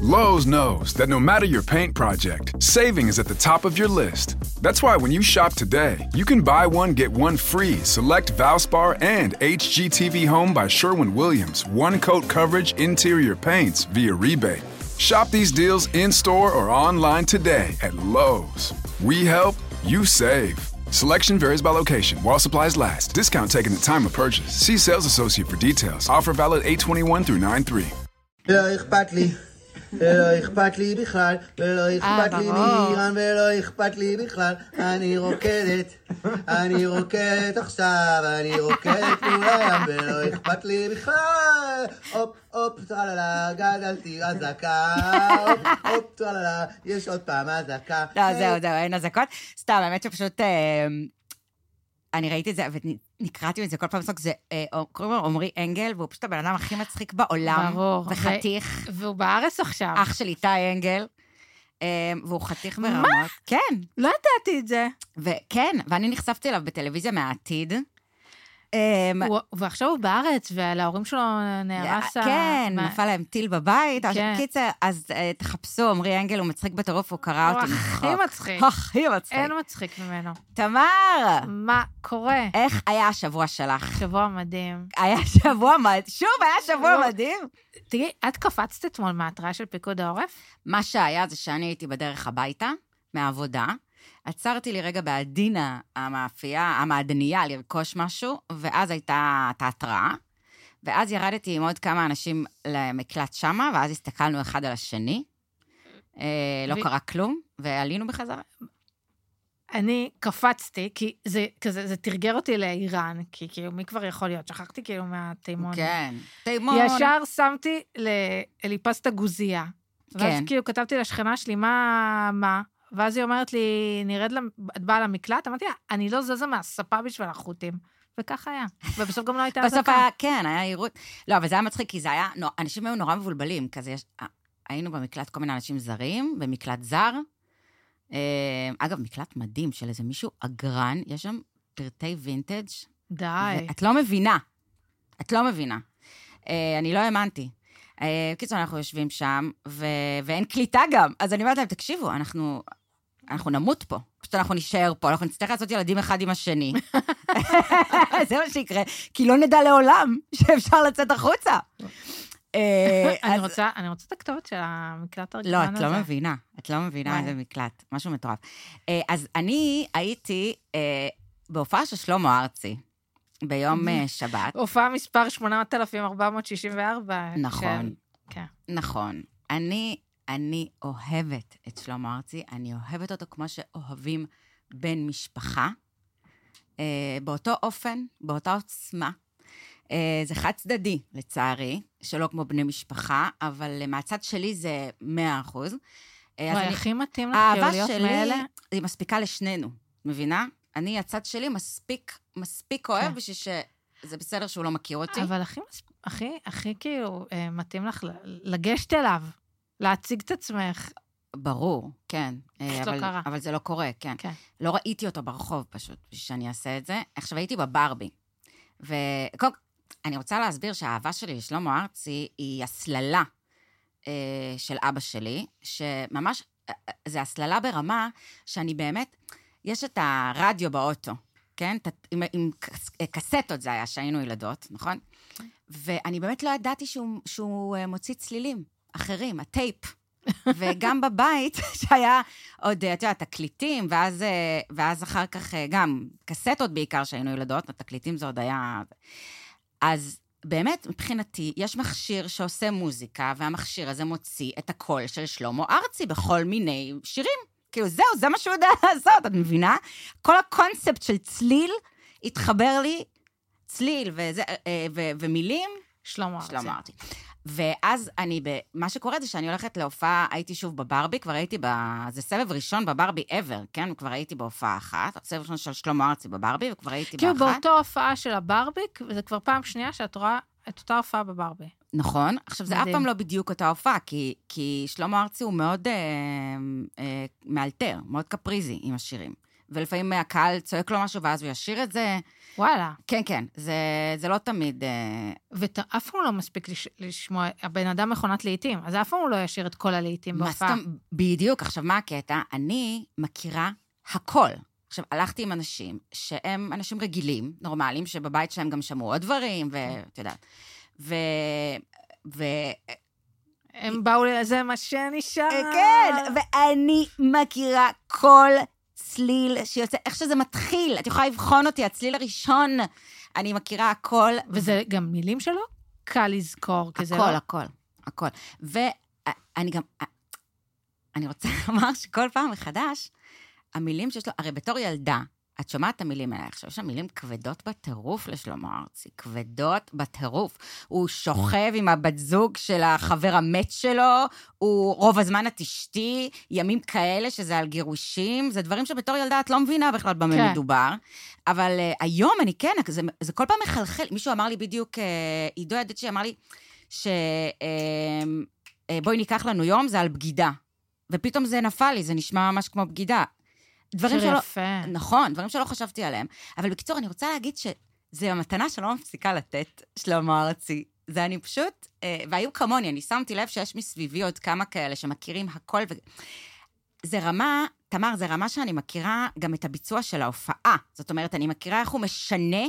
Lowe's knows that no matter your paint project, saving is at the top of your list. That's why when you shop today, you can buy one, get one free. Select Valspar and HGTV Home by Sherwin-Williams. One-coat coverage interior paints via rebate. Shop these deals in-store or online today at Lowe's. We help, you save. Selection varies by location. While supplies last. Discount taken at time of purchase. See sales associate for details. Offer valid 8/21 through 9/3. לא אכפת לי, ולא אכפת לי בכלל, ולא אכפת לי מאיראן, ולא אכפת לי בכלל. אני רוקדת עכשיו, אני רוקדת מול הים, ולא אכפת לי בכלל. הופ, הופ, טרללה, גדלתי אזעקה, הופ, הופ, טרללה, יש עוד פעם אזעקה. לא, זהו, אין אזעקות. סתם, האמת שפשוט... אני ראיתי את זה, ונקראתי את זה כל פעם בסוף, זה קוראים לו עומרי אנגל, והוא פשוט הבן אדם הכי מצחיק בעולם. ברור. וחתיך. והוא בארץ עכשיו. אח של איתי אנגל, והוא חתיך ברמות. מה? כן. לא ידעתי את זה. וכן, ואני נחשפתי אליו בטלוויזיה מהעתיד. ועכשיו הוא בארץ, ולהורים שלו נהרס... כן, נפל להם טיל בבית. קיצר, אז תחפשו, עומרי אנגל, הוא מצחיק בטרוף, הוא קרא אותי מחוק. הכי מצחיק. הכי מצחיק. אין מצחיק ממנו. תמר! מה קורה? איך היה השבוע שלך? שבוע מדהים. היה שבוע מדהים. שוב, היה שבוע מדהים. תראי, את קפצת אתמול מההתראה של פיקוד העורף? מה שהיה זה שאני הייתי בדרך הביתה, מהעבודה, עצרתי לי רגע בעדינה המעדניה לרכוש משהו, ואז הייתה התראה, ואז ירדתי עם עוד כמה אנשים למקלט שמה, ואז הסתכלנו אחד על השני, לא קרה כלום, ועלינו בחזרה. אני קפצתי, כי זה תרגר אותי לאיראן, כי כאילו מי כבר יכול להיות? שכחתי כאילו מהתימון. כן, תימון. ישר שמתי לאליפסטה גוזייה. ואז כאילו כתבתי לשכנה שלי, מה? ואז היא אומרת לי, את באה למקלט? אמרתי, אני לא זזה מהספה בשביל החוטים. וכך היה. ובסוף גם לא הייתה הזקה. בסוף היה, כן, היה עירות. לא, אבל זה היה מצחיק, כי זה היה, אנשים היו נורא מבולבלים, כזה, היינו במקלט כל מיני אנשים זרים, במקלט זר. אגב, מקלט מדהים של איזה מישהו אגרן, יש שם פרטי וינטג'. די. את לא מבינה. את לא מבינה. אני לא האמנתי. קיצור, אנחנו יושבים שם, ואין קליטה גם. אז אני אומרת להם, תקשיבו, אנחנו נמות פה. פשוט אנחנו נשאר פה, אנחנו נצטרך לעשות ילדים אחד עם השני. זה מה שיקרה, כי לא נדע לעולם שאפשר לצאת החוצה. אני רוצה את הכתובת של המקלט הרגלן הזה. לא, את לא מבינה. את לא מבינה איזה מקלט. משהו מטורף. אז אני הייתי בהופעה של שלמה ארצי, ביום שבת. הופעה מספר 8464. נכון. כן. נכון. אני אוהבת את שלמה ארצי, אני אוהבת אותו כמו שאוהבים בן משפחה, באותו אופן, באותה עוצמה. זה חד צדדי, לצערי, שלא כמו בני משפחה, אבל מהצד שלי זה 100%. וואי, הכי מתאים לך להיות מאלה? האהבה שלי, היא מספיקה לשנינו, מבינה? אני, הצד שלי מספיק אוהב, בשביל שזה בסדר שהוא לא מכיר אותי. אבל הכי כאילו מתאים לך לגשת אליו, להציג את עצמך. ברור, כן. פשוט לא קרה. אבל זה לא קורה, כן. לא ראיתי אותו ברחוב פשוט, בשביל שאני אעשה את זה. עכשיו הייתי בברבי. אני רוצה להסביר שהאהבה שלי לשלמה ארצי היא הסללה של אבא שלי, שממש, זה הסללה ברמה שאני באמת, יש את הרדיו באוטו, כן? עם קסטות זה היה שהיינו ילדות, נכון? ואני באמת לא ידעתי שהוא מוציא צלילים אחרים, הטייפ. וגם בבית, שהיה עוד, אתה יודע, תקליטים, ואז אחר כך גם קסטות בעיקר שהיינו ילדות, התקליטים זה עוד היה... אז באמת, מבחינתי, יש מכשיר שעושה מוזיקה, והמכשיר הזה מוציא את הקול של שלמה ארצי בכל מיני שירים. כאילו, זהו, זה מה שהוא יודע לעשות, את מבינה? כל הקונספט של צליל התחבר לי, צליל ומילים, שלמה ארצי. ואז מה שקורה זה שאני הולכת להופעה, הייתי שוב בברבי, כבר הייתי זה סבב ראשון בברבי ever, כן? כבר הייתי בהופעה אחת, סבב ראשון של שלמה ארצי בברבי, וכבר הייתי באחת. כאילו באותו הופעה של הברבי, וזה כבר פעם שנייה שאת רואה את אותה הופעה בברבי. נכון, עכשיו זה אף פעם לא בדיוק אותה הופעה, כי שלמה ארצי הוא מאוד מאלתר, מאוד קפריזי עם השירים. ולפעמים הקהל צועק לו משהו, ואז הוא ישיר את זה. וואלה. כן, כן, זה לא תמיד... ואף פעם לא מספיק לשמוע, הבן אדם מכונת לעיתים, אז אף פעם הוא לא ישיר את כל הלעיתים בהופעה. בדיוק, עכשיו מה הקטע? אני מכירה הכל. עכשיו, הלכתי עם אנשים שהם אנשים רגילים, נורמליים, שבבית שלהם גם שמעו עוד דברים, ואתה יודעת. הם באו לזה מה שנשאר. כן, ואני מכירה כל צליל שיוצא, איך שזה מתחיל, את יכולה לבחון אותי, הצליל הראשון, אני מכירה הכל. וזה גם מילים שלו? קל לזכור, כי זה לא... הכל. ואני גם, אני רוצה לומר שכל פעם מחדש, המילים שיש לו, הרי בתור ילדה, את שומעת את המילים האלה, עכשיו יש המילים כבדות בטירוף לשלמה ארצי, כבדות בטירוף. הוא שוכב עם הבת זוג של החבר המת שלו, הוא רוב הזמן את אשתי, ימים כאלה שזה על גירושים, זה דברים שבתור ילדה את לא מבינה בכלל במה מדובר, אבל היום אני כן, זה כל פעם מחלחל, מישהו אמר לי בדיוק, עידו ידיצ'י אמר לי, בואי ניקח לנו יום, זה על בגידה, ופתאום זה נפל לי, זה נשמע ממש כמו בגידה. דברים שלא, נכון, דברים שלא חשבתי עליהם. אבל בקיצור, אני רוצה להגיד שזה המתנה שלא מפסיקה לתת, שלמה ארצי. זה אני פשוט, והיו כמוני, אני שמתי לב שיש מסביבי עוד כמה כאלה שמכירים הכל. זה רמה, תמר, זה רמה שאני מכירה גם את הביצוע של ההופעה. זאת אומרת, אני מכירה איך הוא משנה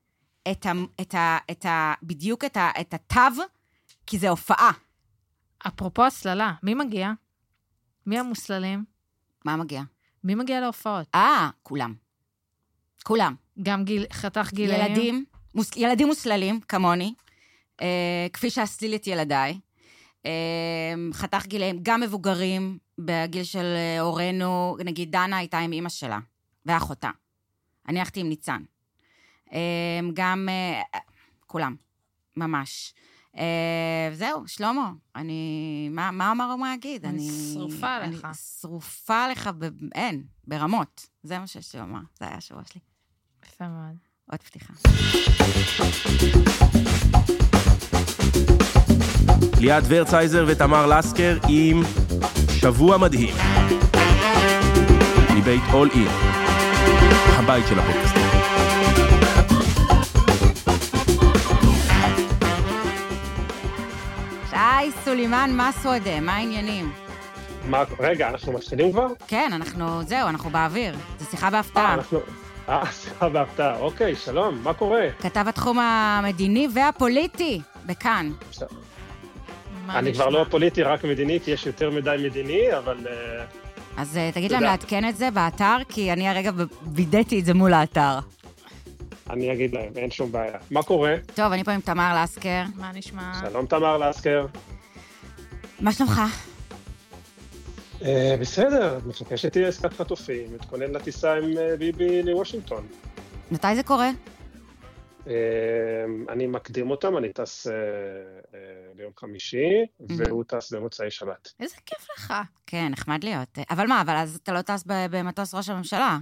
בדיוק את התו, כי זה הופעה. אפרופו הסללה, מי מגיע? מי המוסללים? מה מגיע? מי מגיע להופעות? כולם. כולם. גם חתך גילאים? ילדים מוסללים, כמוני, כפי שאסליל את ילדיי. חתך גילאים, גם מבוגרים, בגיל של הורינו, נגיד דנה הייתה עם אמא שלה, ואחותה. אני הלכתי עם ניצן. גם, כולם, ממש. זהו, שלמה, מה אמר מה אגיד? אני שרופה לך. אני שרופה לך, אין, ברמות. זה מה שיש לי לומר, זה היה השבוע שלי. יפה מאוד. עוד פתיחה. ליאת ורצייזר ותמר לסקר עם שבוע מדהים. מבית All In, הבית של הפודקאסט. היי, סולימן מסודה, מה העניינים? רגע, אנחנו מתחילים כבר? כן, אנחנו באוויר. זה שיחה בהפתעה. שיחה בהפתעה. אוקיי, שלום, מה קורה? כתב התחום המדיני והפוליטי, בכאן. אני כבר לא פוליטי, רק מדיני, כי יש יותר מדי מדיני, אבל... אז תגיד להם לעדכן את זה באתר, כי אני הרגע וידאתי את זה מול האתר. אני אגיד להם, אין שום בעיה. מה קורה? טוב, אני פה עם תמר לסקר. מה נשמע? שלום תמר לסקר. מה שלומך? בסדר, מחכה שתהיה עסקת חטופים, מתכונן לטיסה עם ביבי לוושינגטון. מתי זה קורה? אני מקדים אותם, אני טס ביום חמישי, והוא טס במוצאי שבת. איזה כיף לך. כן, נחמד להיות. אבל מה, אבל אז אתה לא טס במטוס ראש הממשלה?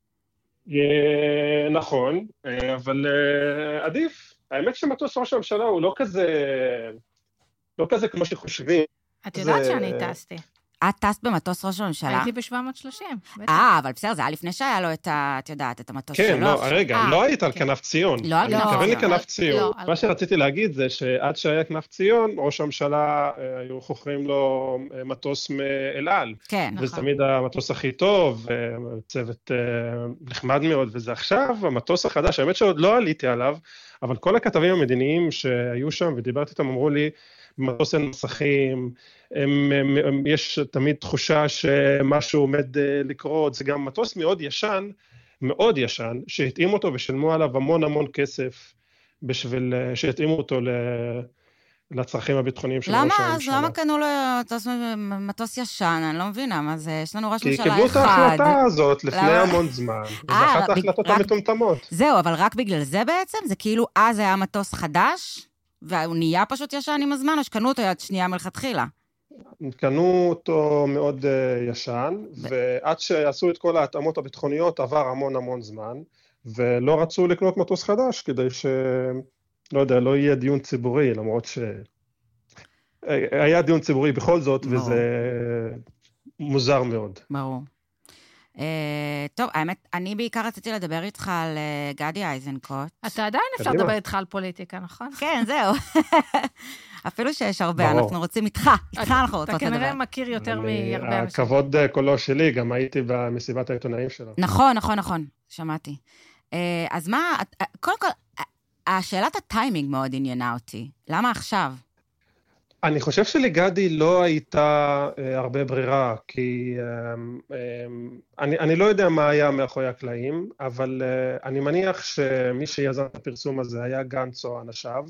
נכון, אבל עדיף. האמת שמטוס ראש הממשלה הוא לא כזה כמו שחושבים. את יודעת שאני טסתי. את טסת במטוס ראש הממשלה? הייתי ב-730. אבל בסדר, זה היה לפני שהיה לו את יודעת, את המטוס שלו. כן, לא, רגע, לא היית על כנף ציון. לא על כנף ציון. אני מתכוון לכנף ציון. מה שרציתי להגיד זה שעד שהיה כנף ציון, ראש הממשלה היו חוכרים לו מטוס מאל על. כן, נכון. וזה תמיד המטוס הכי טוב, צוות נחמד מאוד, וזה עכשיו המטוס החדש, האמת שעוד לא עליתי עליו, אבל כל הכתבים המדיניים שהיו שם ודיברתי איתם אמרו לי, מטוס אין מסכים, יש תמיד תחושה שמשהו עומד לקרות, זה גם מטוס מאוד ישן, שהתאימו אותו ושלמו עליו המון כסף, בשביל שהתאימו אותו לצרכים הביטחוניים של ראש הממשלה. למה? אז למה קנו לו מטוס ישן? אני לא מבינה, מה זה? יש לנו ראש ממשלה אחד. כי קיבלו את ההחלטה הזאת לפני המון זמן, וזו אחת ההחלטות המטומטמות. זהו, אבל רק בגלל זה בעצם? זה כאילו אז היה מטוס חדש? והוא נהיה פשוט ישן עם הזמן, או שקנו אותו יד שנייה מלכתחילה? קנו אותו מאוד ישן, ועד שעשו את כל ההתאמות הביטחוניות עבר המון זמן, ולא רצו לקנות מטוס חדש, כדי לא יודע, לא יהיה דיון ציבורי, למרות היה דיון ציבורי בכל זאת, וזה מוזר מאוד. ברור. טוב, האמת, אני בעיקר רציתי לדבר איתך על גדי איזנקוט. אתה עדיין אפשר לדבר איתך על פוליטיקה, נכון? כן, זהו. אפילו שיש הרבה, אנחנו רוצים איתך אנחנו רוצות לדבר. אתה כנראה מכיר יותר מהרבה אנשים. הכבוד קולו שלי, גם הייתי במסיבת העיתונאים שלו. נכון, שמעתי. אז מה, קודם כל, השאלת הטיימינג מאוד עניינה אותי. למה עכשיו? אני חושב שלגדי לא הייתה הרבה ברירה, כי אני לא יודע מה היה מאחורי הקלעים, אבל אני מניח שמי שיזם את הפרסום הזה היה גנץ או אנשיו,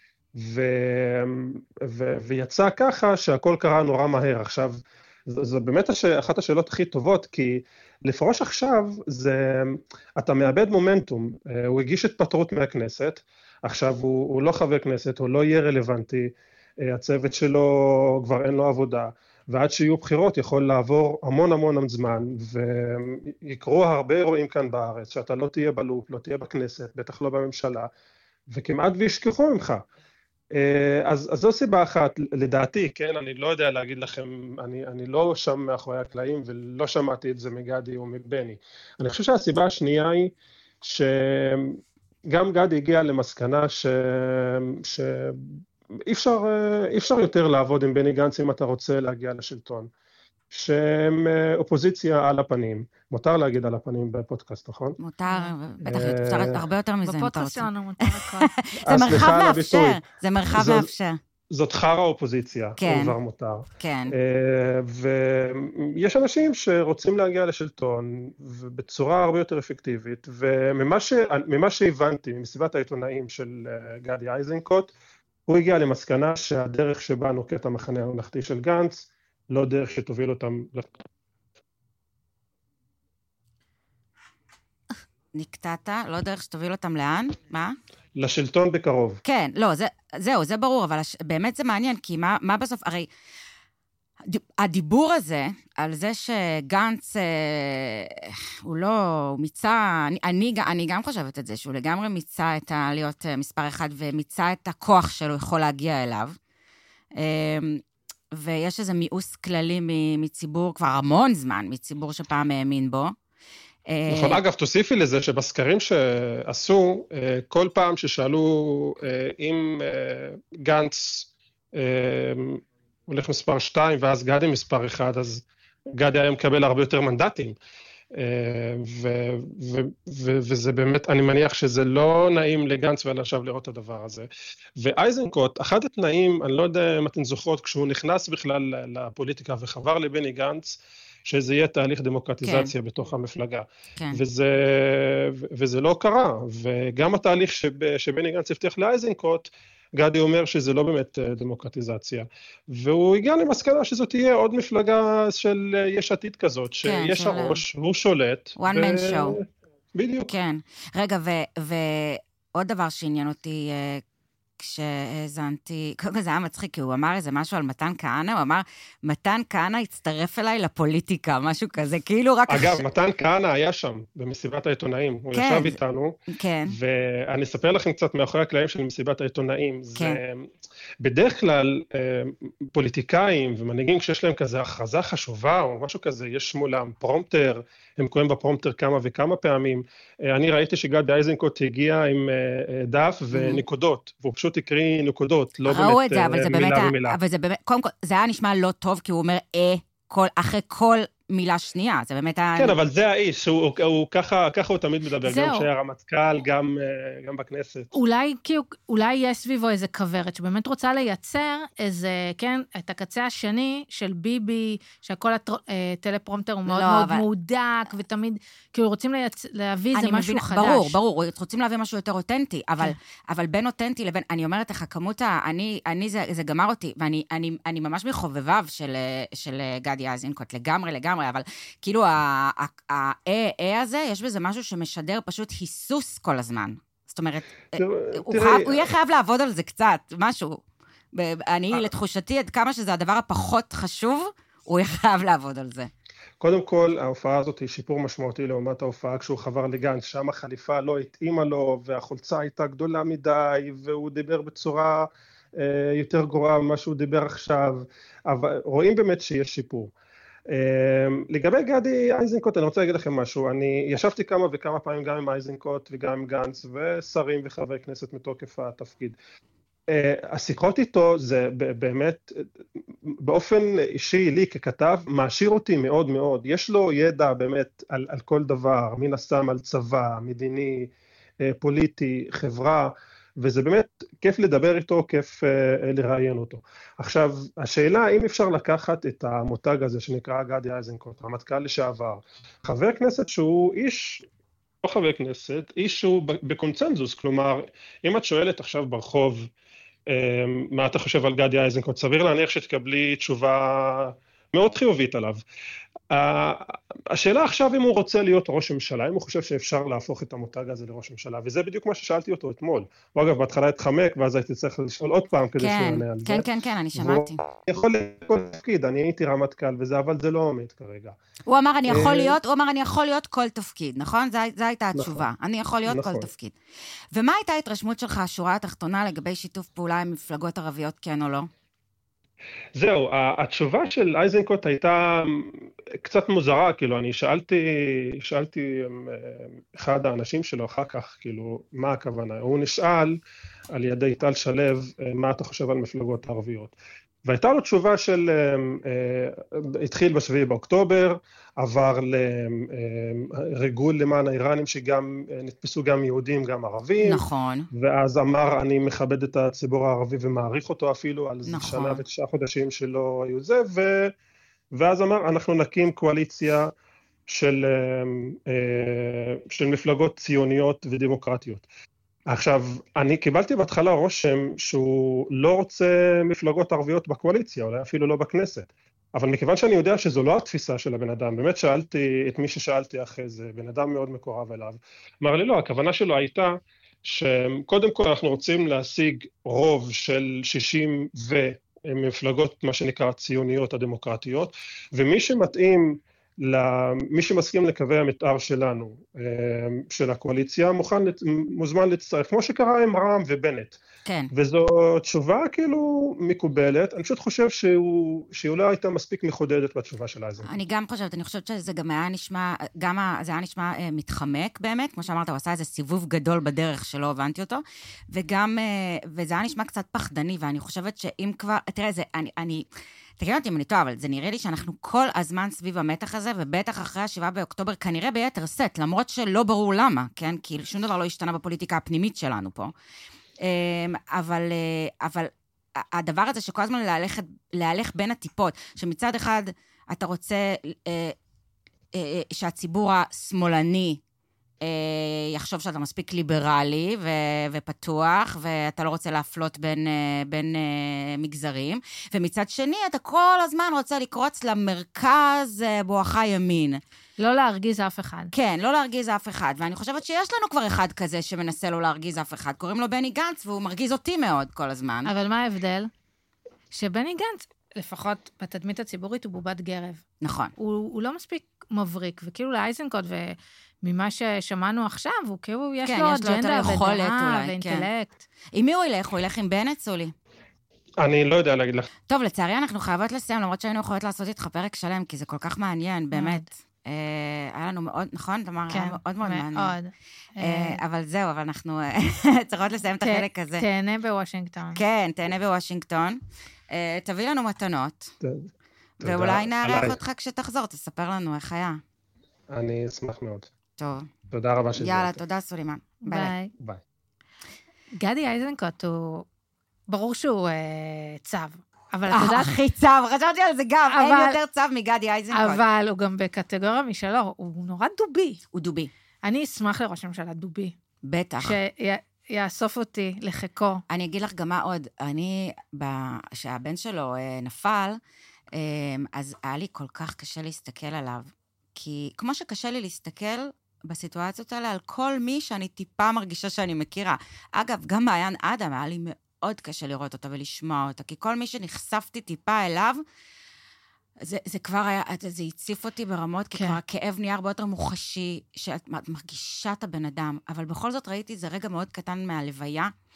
ויצא ככה שהכל קרה נורא מהר. עכשיו, זו באמת אחת השאלות הכי טובות, כי לפרוש עכשיו, אתה מאבד מומנטום. הוא הגיש התפטרות מהכנסת, עכשיו הוא לא חבר כנסת, הוא לא יהיה רלוונטי, הצוות שלו כבר אין לו עבודה, ועד שיהיו בחירות יכול לעבור המון זמן, ויקרו הרבה אירועים כאן בארץ, שאתה לא תהיה בלופ, לא תהיה בכנסת, בטח לא בממשלה, וכמעט וישכחו ממך. אז זו סיבה אחת, לדעתי, כן, אני לא יודע להגיד לכם, אני לא שם מאחורי הקלעים, ולא שמעתי את זה מגדי או מבני. אני חושב שהסיבה השנייה היא, שגם גדי הגיע למסקנה אי אפשר יותר לעבוד עם בני גנץ אם אתה רוצה להגיע לשלטון, שהם אופוזיציה על הפנים. מותר להגיד על הפנים בפודקאסט, נכון? מותר, בטח אפשר הרבה יותר מזה. בפודקאסט שלנו מותר הכל. זה מרחב מאפשר, זה מרחב מאפשר. זאת חרא אופוזיציה, הוא כבר מותר. כן. ויש אנשים שרוצים להגיע לשלטון, ובצורה הרבה יותר אפקטיבית, וממה שהבנתי ממסיבת העיתונאים של גדי איזנקוט, הוא הגיע למסקנה שהדרך שבה נוקט המחנה הממלכתי של גנץ, לא דרך שתוביל אותם... נקטעת? לא דרך שתוביל אותם לאן? מה? לשלטון בקרוב. כן, לא, זה ברור, אבל באמת זה מעניין, כי מה בסוף, הרי הדיבור הזה, על זה שגנץ, הוא לא מיצה, אני גם חושבת את זה, שהוא לגמרי מיצה את להיות מספר אחד, ומיצה את הכוח שלו יכול להגיע אליו, ויש איזה מיאוס כללי מציבור, כבר המון זמן, מציבור שפעם האמין בו. נכון, אגב, תוסיפי לזה שבסקרים שעשו, כל פעם ששאלו אם גנץ הולך מספר 2 ואז גדי מספר 1, אז גדי היה מקבל הרבה יותר מנדטים. וזה באמת, אני מניח שזה לא נעים לגנץ ולשב לראות את הדבר הזה. ואייזנקוט, אחד התנאים, אני לא יודע אם אתן זוכרות, כשהוא נכנס בכלל לפוליטיקה וחבר לבני גנץ, שזה יהיה תהליך דמוקרטיזציה בתוך המפלגה. וזה לא קרה. וגם התהליך שבני גנץ הבטיח לאייזנקוט, גדי אומר שזה לא באמת דמוקרטיזציה. והוא הגיע למסקנה שזאת תהיה עוד מפלגה של יש עתיד כזאת, שיש הראש, והוא שולט. one man show. בדיוק. כן. רגע, ועוד דבר שעניין אותי כשהזנתי, קודם כל זה היה מצחיק, כי הוא אמר איזה משהו על מתן כהנא, הוא אמר, מתן כהנא הצטרף אליי לפוליטיקה, משהו כזה, כאילו רק... אגב, מתן כהנא היה שם, במסיבת העיתונאים, הוא ישב איתנו, ואני אספר לכם קצת מאחורי הקלעים של מסיבת העיתונאים, זה בדרך כלל פוליטיקאים ומנהיגים שיש להם כזה הכרזה חשובה, או משהו כזה, יש מולם פרומפטר, הם קוראים בפרומפטר כמה וכמה פעמים, אני ראיתי שגדי איזנקוט הגיע עם דף ונקודות, והוא פשוט הקריא נקודות, לא באמת מילה במילה. אבל זה באמת, קודם כל, זה היה נשמע לא טוב, כי הוא אומר, אחרי כל מילה שנייה, זה באמת... כן, אבל זה האיש, ככה הוא תמיד מדבר, גם שהיה רמטכ"ל, גם בכנסת. אולי יש סביבו איזה כברת, שבאמת רוצה לייצר איזה, כן, את הקצה השני של ביבי, שכל הטלפרומפטר הוא מאוד מאוד מהודק, ותמיד, כאילו רוצים להביא איזה משהו חדש. ברור, רוצים להביא משהו יותר אותנטי, אבל בין אותנטי לבין, אני אומרת לך, כמות זה גמר אותי, ואני ממש מחובביו של גדי איזנקוט, לגמרי, אבל כאילו הזה, יש בזה משהו שמשדר פשוט היסוס כל הזמן. זאת אומרת, הוא יהיה חייב לעבוד על זה קצת, משהו. אני, לתחושתי, עד כמה שזה הדבר הפחות חשוב, הוא יהיה חייב לעבוד על זה. קודם כל, ההופעה הזאת היא שיפור משמעותי לעומת ההופעה כשהוא חבר לגנץ, שם החליפה לא התאימה לו, והחולצה הייתה גדולה מדי, והוא דיבר בצורה יותר גרועה ממה שהוא דיבר עכשיו, אבל רואים באמת שיש שיפור. לגבי גדי איזנקוט, אני רוצה להגיד לכם משהו. אני ישבתי כמה וכמה פעמים גם עם איזנקוט וגם עם גנץ ושרים וחברי כנסת מתוקף התפקיד. השיחות איתו זה באמת, באופן אישי לי ככתב, מעשיר אותי מאוד מאוד. יש לו ידע באמת על כל דבר, מן הסתם על צבא, מדיני, פוליטי, חברה, וזה באמת כיף לדבר איתו, כיף לראיין אותו. עכשיו, השאלה, האם אפשר לקחת את המותג הזה שנקרא גדי איזנקוט, רמטכ"ל לשעבר, חבר כנסת שהוא איש, לא חבר כנסת, איש שהוא בקונצנזוס, כלומר, אם את שואלת עכשיו ברחוב, מה אתה חושב על גדי איזנקוט, סביר להניח שתקבלי תשובה מאוד חיובית עליו. השאלה עכשיו אם הוא רוצה להיות ראש ממשלה, אם הוא חושב שאפשר להפוך את המותג הזה לראש ממשלה, וזה בדיוק מה ששאלתי אותו אתמול. הוא אגב, בהתחלה התחמק, ואז הייתי צריך לשאול עוד פעם כדי שהוא יענה על זה. כן, אני שמעתי. הוא יכול להיות כל תפקיד, אני הייתי רמטכ"ל וזה, אבל זה לא עומד כרגע. הוא אמר, אני יכול להיות כל תפקיד, נכון? זו הייתה התשובה. אני יכול להיות כל תפקיד. ומה הייתה ההתרשמות שלך, השורה התחתונה, לגבי שיתוף פעולה עם מפלגות ערביות, כן או לא? זהו, התשובה של איזנקוט הייתה קצת מוזרה, כאילו, אני שאלתי אחד האנשים שלו אחר כך, כאילו, מה הכוונה? הוא נשאל על ידי טל שלו, מה אתה חושב על מפלגות ערביות? והייתה לו תשובה של, התחיל ב7 באוקטובר, עבר לריגול למען האיראנים שגם נתפסו גם יהודים, גם ערבים. נכון. ואז אמר, אני מכבד את הציבור הערבי ומעריך אותו אפילו על נכון. שנה ו9 חודשים שלא היו זה, ואז אמר, אנחנו נקים קואליציה של מפלגות ציוניות ודמוקרטיות. עכשיו, אני קיבלתי בהתחלה רושם שהוא לא רוצה מפלגות ערביות בקואליציה, אולי אפילו לא בכנסת. אבל מכיוון שאני יודע שזו לא התפיסה של הבן אדם, באמת שאלתי את מי ששאלתי אחרי זה, בן אדם מאוד מקורב אליו, אמר לי לא, הכוונה שלו הייתה שקודם כל אנחנו רוצים להשיג רוב של 60 ומפלגות, מה שנקרא ציוניות הדמוקרטיות, ומי שמתאים, מי שמסכים לקווי המתאר שלנו, של הקואליציה, מוזמן להצטרף, כמו שקרה עם רע"מ ובנט. כן. וזו תשובה כאילו מקובלת, אני פשוט חושב שהיא לא הייתה מספיק מחודדת בתשובה של איזנקוט. אני גם חושבת, אני חושבת שזה גם היה נשמע, זה היה נשמע מתחמק באמת, כמו שאמרת, הוא עשה איזה סיבוב גדול בדרך שלא הבנתי אותו, וזה היה נשמע קצת פחדני, ואני חושבת שאם כבר, תראה, תגיד אותי אם אני טועה, אבל זה נראה לי שאנחנו כל הזמן סביב המתח הזה, ובטח אחרי 7 באוקטובר, כנראה ביתר סט, למרות שלא ברור למה, כן? כי שום דבר לא השתנה בפוליטיקה הפנימית שלנו פה. אבל הדבר הזה שכל הזמן להלך בין הטיפות, שמצד אחד אתה רוצה שהציבור השמאלני יחשוב שאתה מספיק ליברלי ופתוח, ואתה לא רוצה להפלות בין מגזרים, ומצד שני אתה כל הזמן רוצה לקרוץ למרכז בואכה ימין. לא להרגיז אף אחד. כן, לא להרגיז אף אחד, ואני חושבת שיש לנו כבר אחד כזה שמנסה לא להרגיז אף אחד, קוראים לו בני גנץ, והוא מרגיז אותי מאוד כל הזמן. אבל מה ההבדל? שבני גנץ, לפחות בתדמית הציבורית, הוא בובת גרב. נכון. הוא לא מספיק מבריק, וכאילו לאייזנקוט ממה ששמענו עכשיו, הוא כאילו יש כן, לו יש לו אג'נדה ודעה ואינטלקט. עם מי הוא ילך? הוא ילך עם בנט, סולי? אני לא יודע להגיד לך. טוב, לצערי אנחנו חייבות לסיים, למרות שהיינו יכולות לעשות איתך פרק שלם, כי זה כל כך מעניין, באמת. היה לנו מאוד, נכון? תמר, היה מאוד מאוד מעניין. מאוד. אבל זהו, אבל אנחנו צריכות לסיים את החלק הזה. תהנה בוושינגטון. כן, תהנה בוושינגטון. תביא לנו מתנות. ואולי נערך אותך כשתחזור, תספר לנו איך היה. אני אשמח מאוד. טוב. תודה רבה שזה. יאללה, תודה סולימן. ביי. ביי. גדי איזנקוט הוא, ברור שהוא צו, אבל אתה יודעת... הכי צו, חשבתי על זה גם, אין יותר צו מגדי איזנקוט. אבל הוא גם בקטגוריה משלו, הוא נורא דובי. הוא דובי. אני אשמח לראש הממשלה דובי. בטח. שיאסוף אותי לחיקו. אני אגיד לך גם מה עוד, שהבן שלו נפל, אז היה לי כל כך קשה להסתכל עליו, כי כמו שקשה לי להסתכל בסיטואציות האלה על כל מי שאני טיפה מרגישה שאני מכירה. אגב, גם מעיין אדם, היה לי מאוד קשה לראות אותה ולשמוע אותה, כי כל מי שנחשפתי טיפה אליו, זה כבר היה, זה הציף אותי ברמות, כי כבר הכאב נהיה הרבה יותר מוחשי, שאת מרגישה את הבן אדם, אבל בכל זאת ראיתי, זה רגע מאוד קטן מהלוויה,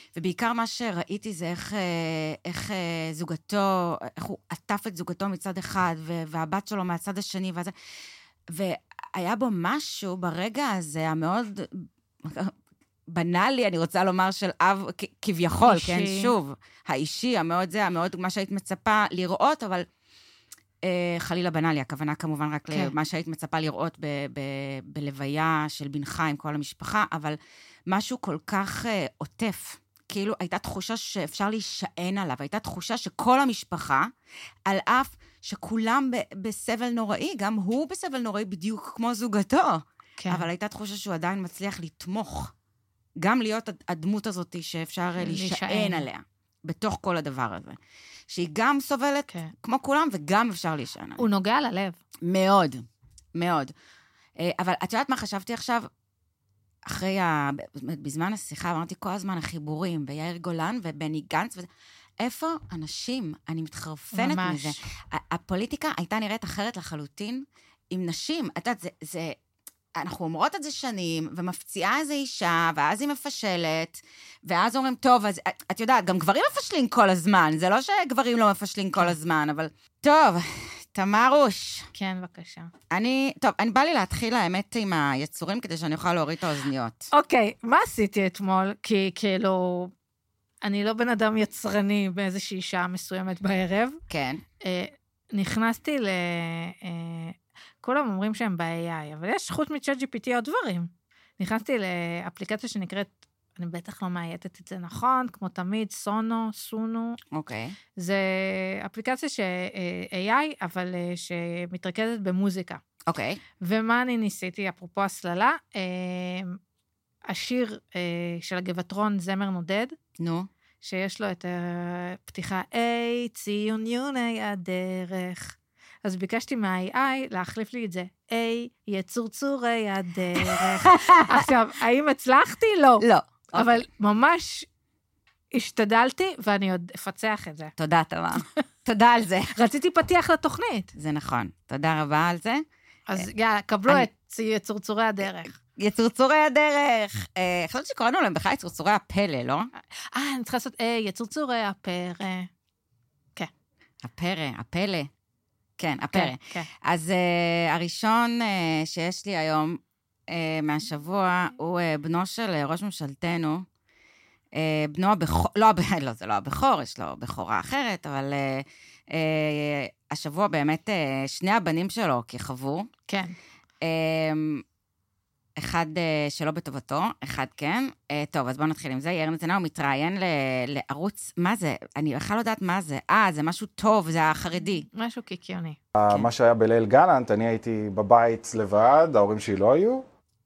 ובעיקר מה שראיתי זה איך זוגתו, איך הוא עטף את זוגתו מצד אחד, והבת שלו מהצד השני, והיה בו משהו ברגע הזה, המאוד בנאלי, אני רוצה לומר, של אב כביכול, אישי. כן, שוב, האישי, המאוד זה, המאוד מה שהיית מצפה לראות, אבל חלילה בנאלי, הכוונה כמובן רק כן. למה שהיית מצפה לראות בלוויה של בנך עם כל המשפחה, אבל משהו כל כך עוטף, כאילו הייתה תחושה שאפשר להישען עליו, הייתה תחושה שכל המשפחה, על אף שכולם בסבל נוראי, גם הוא בסבל נוראי בדיוק כמו זוגתו, כן. אבל הייתה תחושה שהוא עדיין מצליח לתמוך, גם להיות הדמות הזאת שאפשר להישען עליה, בתוך כל הדבר הזה. שהיא גם סובלת כן. כמו כולם, וגם אפשר להישען עליה. הוא נוגע ללב. מאוד, מאוד. אבל את יודעת מה חשבתי עכשיו? בזמן השיחה, אמרתי כל הזמן החיבורים, ויאיר גולן ובני גנץ, איפה אנשים? אני מתחרפנת ממש. מזה. הפוליטיקה הייתה נראית אחרת לחלוטין, עם נשים. את יודעת, אנחנו אומרות את זה שנים, ומפציעה איזו אישה, ואז היא מפשלת, ואז אומרים, טוב, אז את יודעת, גם גברים מפשלים כל הזמן, זה לא שגברים לא מפשלים כל הזמן, אבל טוב, תמרוש. כן, בבקשה. טוב, אני בא לי להתחיל האמת עם היצורים, כדי שאני אוכל להוריד את האוזניות. אוקיי, מה עשיתי אתמול? כי כאילו, אני לא בן אדם יצרני באיזושהי שעה מסוימת בערב. כן. נכנסתי כולם אומרים שהם ב-AI, אבל יש חוץ מ-ChatGPT עוד דברים. נכנסתי לאפליקציה שנקראת, אני בטח לא מאייתת את זה נכון, כמו תמיד, סונו. אוקיי. זה אפליקציה ש-AI, אבל שמתרכזת במוזיקה. אוקיי. ומה אני ניסיתי, אפרופו הסללה, השיר של הגבעתרון זמר נודד, נו. שיש לו את הפתיחה, ציוניוני הדרך. אז ביקשתי מה-AI להחליף לי את זה. יצורצורי הדרך. עכשיו, האם הצלחתי? לא. לא. אבל ממש השתדלתי, ואני עוד אפצח את זה. תודה, תמר. תודה על זה. רציתי פתיח לתוכנית. זה נכון. תודה רבה על זה. אז יאללה, קבלו את יצורצורי הדרך. יצורצורי הדרך. חושבת שקוראנו להם בכלל יצורצורי הפלא, לא? אני צריכה לעשות, יצורצורי הפרא. כן. הפלא. כן, הפרא. כן. אז הראשון שיש לי היום מהשבוע הוא בנו של ראש ממשלתנו, בנו הבכור, לא, זה לא הבכור, יש לו בכורה אחרת, אבל השבוע באמת שני הבנים שלו כיכבו. כן. אחד שלא בטובתו, אחד כן. טוב, אז בואו נתחיל עם זה. יאיר נתניהו מתראיין לערוץ, מה זה? אני בכלל לא יודעת מה זה. זה משהו טוב, זה החרדי. משהו קיקיוני. מה שהיה בליל גלנט, אני הייתי בבית לבד, ההורים שלי לא היו,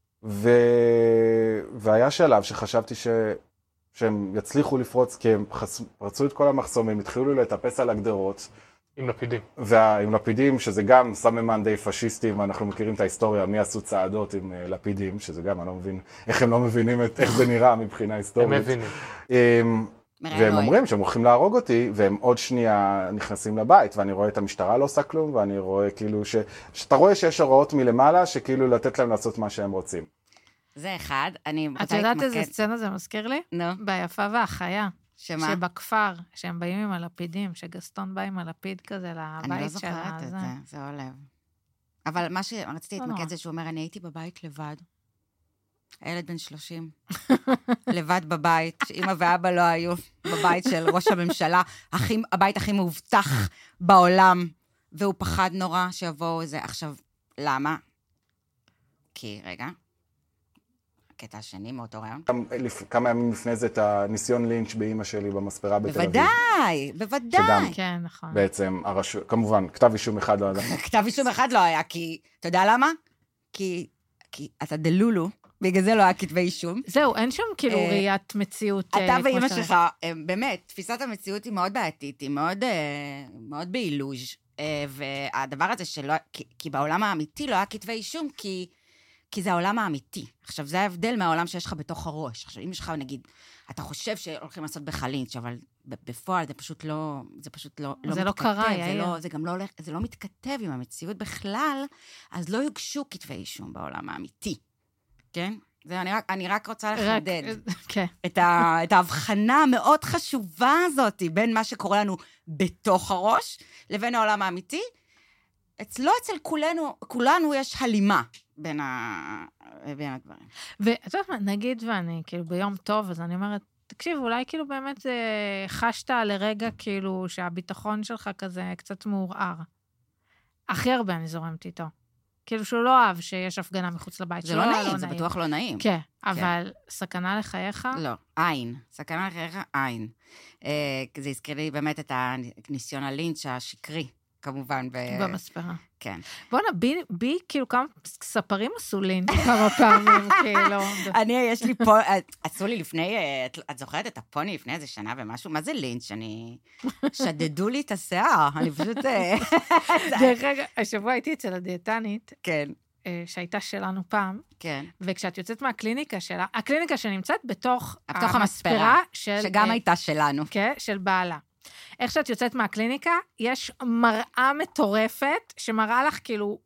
והיה שלב שחשבתי שהם יצליחו לפרוץ, כי הם פרצו את כל המחסומים, התחילו לטפס על הגדרות, עם לפידים. עם לפידים, שזה גם סממן די פשיסטים, ואנחנו מכירים את ההיסטוריה, מי עשו צעדות עם לפידים, שזה גם, אני לא מבין, איך הם לא מבינים איך זה נראה מבחינה היסטורית. הם מבינים. והם אומרים שהם הולכים להרוג אותי, והם עוד שנייה נכנסים לבית, ואני רואה את המשטרה לא עושה כלום, ואני רואה כאילו שאתה רואה שיש הוראות מלמעלה, שכאילו לתת להם לעשות מה שהם רוצים. זה אחד, אני רוצה להתמקד. את יודעת איזה סצנה זה מזכיר לי? נו. ביפה והחיה. שמה? שבכפר, שהם באים עם הלפידים, שגסטון בא עם הלפיד כזה לבית שלה. אני לא זוכרת את זה, זה עולב. אבל מה שרציתי להתמקד זה שהוא אומר, אני הייתי בבית לבד. הילד בן 30. לבד בבית, שאמא ואבא לא היו בבית של ראש הממשלה, הבית הכי מאובטח בעולם, והוא פחד נורא שיבואו איזה. עכשיו, למה? כי, רגע, הקטע השני מאותו רעיון. כמה ימים לפני זה את הניסיון לינץ' באמא שלי במספרה בתל אביב. בוודאי. שגם, כן, נכון. בעצם, כמובן, כתב אישום אחד לא היה. כתב אישום אחד לא היה, כי, אתה יודע למה? כי אתה דלולו, בגלל זה לא היה כתבי אישום. זהו, אין שום כאילו ראיית מציאות. אתה ואמא שלך, באמת, תפיסת המציאות היא מאוד בעייתית, היא מאוד באילוז', והדבר הזה שלא, כי בעולם האמיתי לא היה כתבי אישום, כי זה העולם האמיתי. עכשיו, זה ההבדל מהעולם שיש לך בתוך הראש. עכשיו, אם יש לך, נגיד, אתה חושב שהולכים לעשות בחלינץ', אבל בפועל זה פשוט לא מתכתב. זה לא קרה, יאיר. זה גם לא הולך, זה לא מתכתב עם המציאות בכלל, אז לא יוגשו כתבי אישום בעולם האמיתי. כן? אני רק רוצה לחדד. כן. את ההבחנה המאוד חשובה הזאת בין מה שקורה לנו בתוך הראש לבין העולם האמיתי. אצל כולנו יש הלימה בין הדברים. ואת יודעת מה, נגיד ואני כאילו ביום טוב, אז אני אומרת, תקשיב, אולי כאילו באמת חשת לרגע כאילו שהביטחון שלך כזה קצת מעורער. הכי הרבה אני זורמת איתו. כאילו שהוא לא אוהב שיש הפגנה מחוץ לבית. זה לא נעים, זה בטוח לא נעים. כן, אבל סכנה לחייך? לא, עין. סכנה לחייך, עין. זה הזכיר לי באמת את הניסיון הלינץ' השקרי, כמובן. במספרה. כן. בוא'נה, בי כאילו כמה ספרים עשו לינץ' כמה פעמים, כאילו. יש לי פה, עשו לי לפני, את זוכרת את הפוני לפני איזה שנה ומשהו? מה זה לינץ'? שדדו לי את השיער, אני פשוט... דרך אגב, השבוע הייתי אצל הדיאטנית, כן. שהייתה שלנו פעם, כן. וכשאת יוצאת מהקליניקה שלה, הקליניקה שנמצאת בתוך המספרה, של... שגם הייתה שלנו. כן, של בעלה. איך שאת יוצאת מהקליניקה, יש מראה מטורפת, שמראה לך כאילו,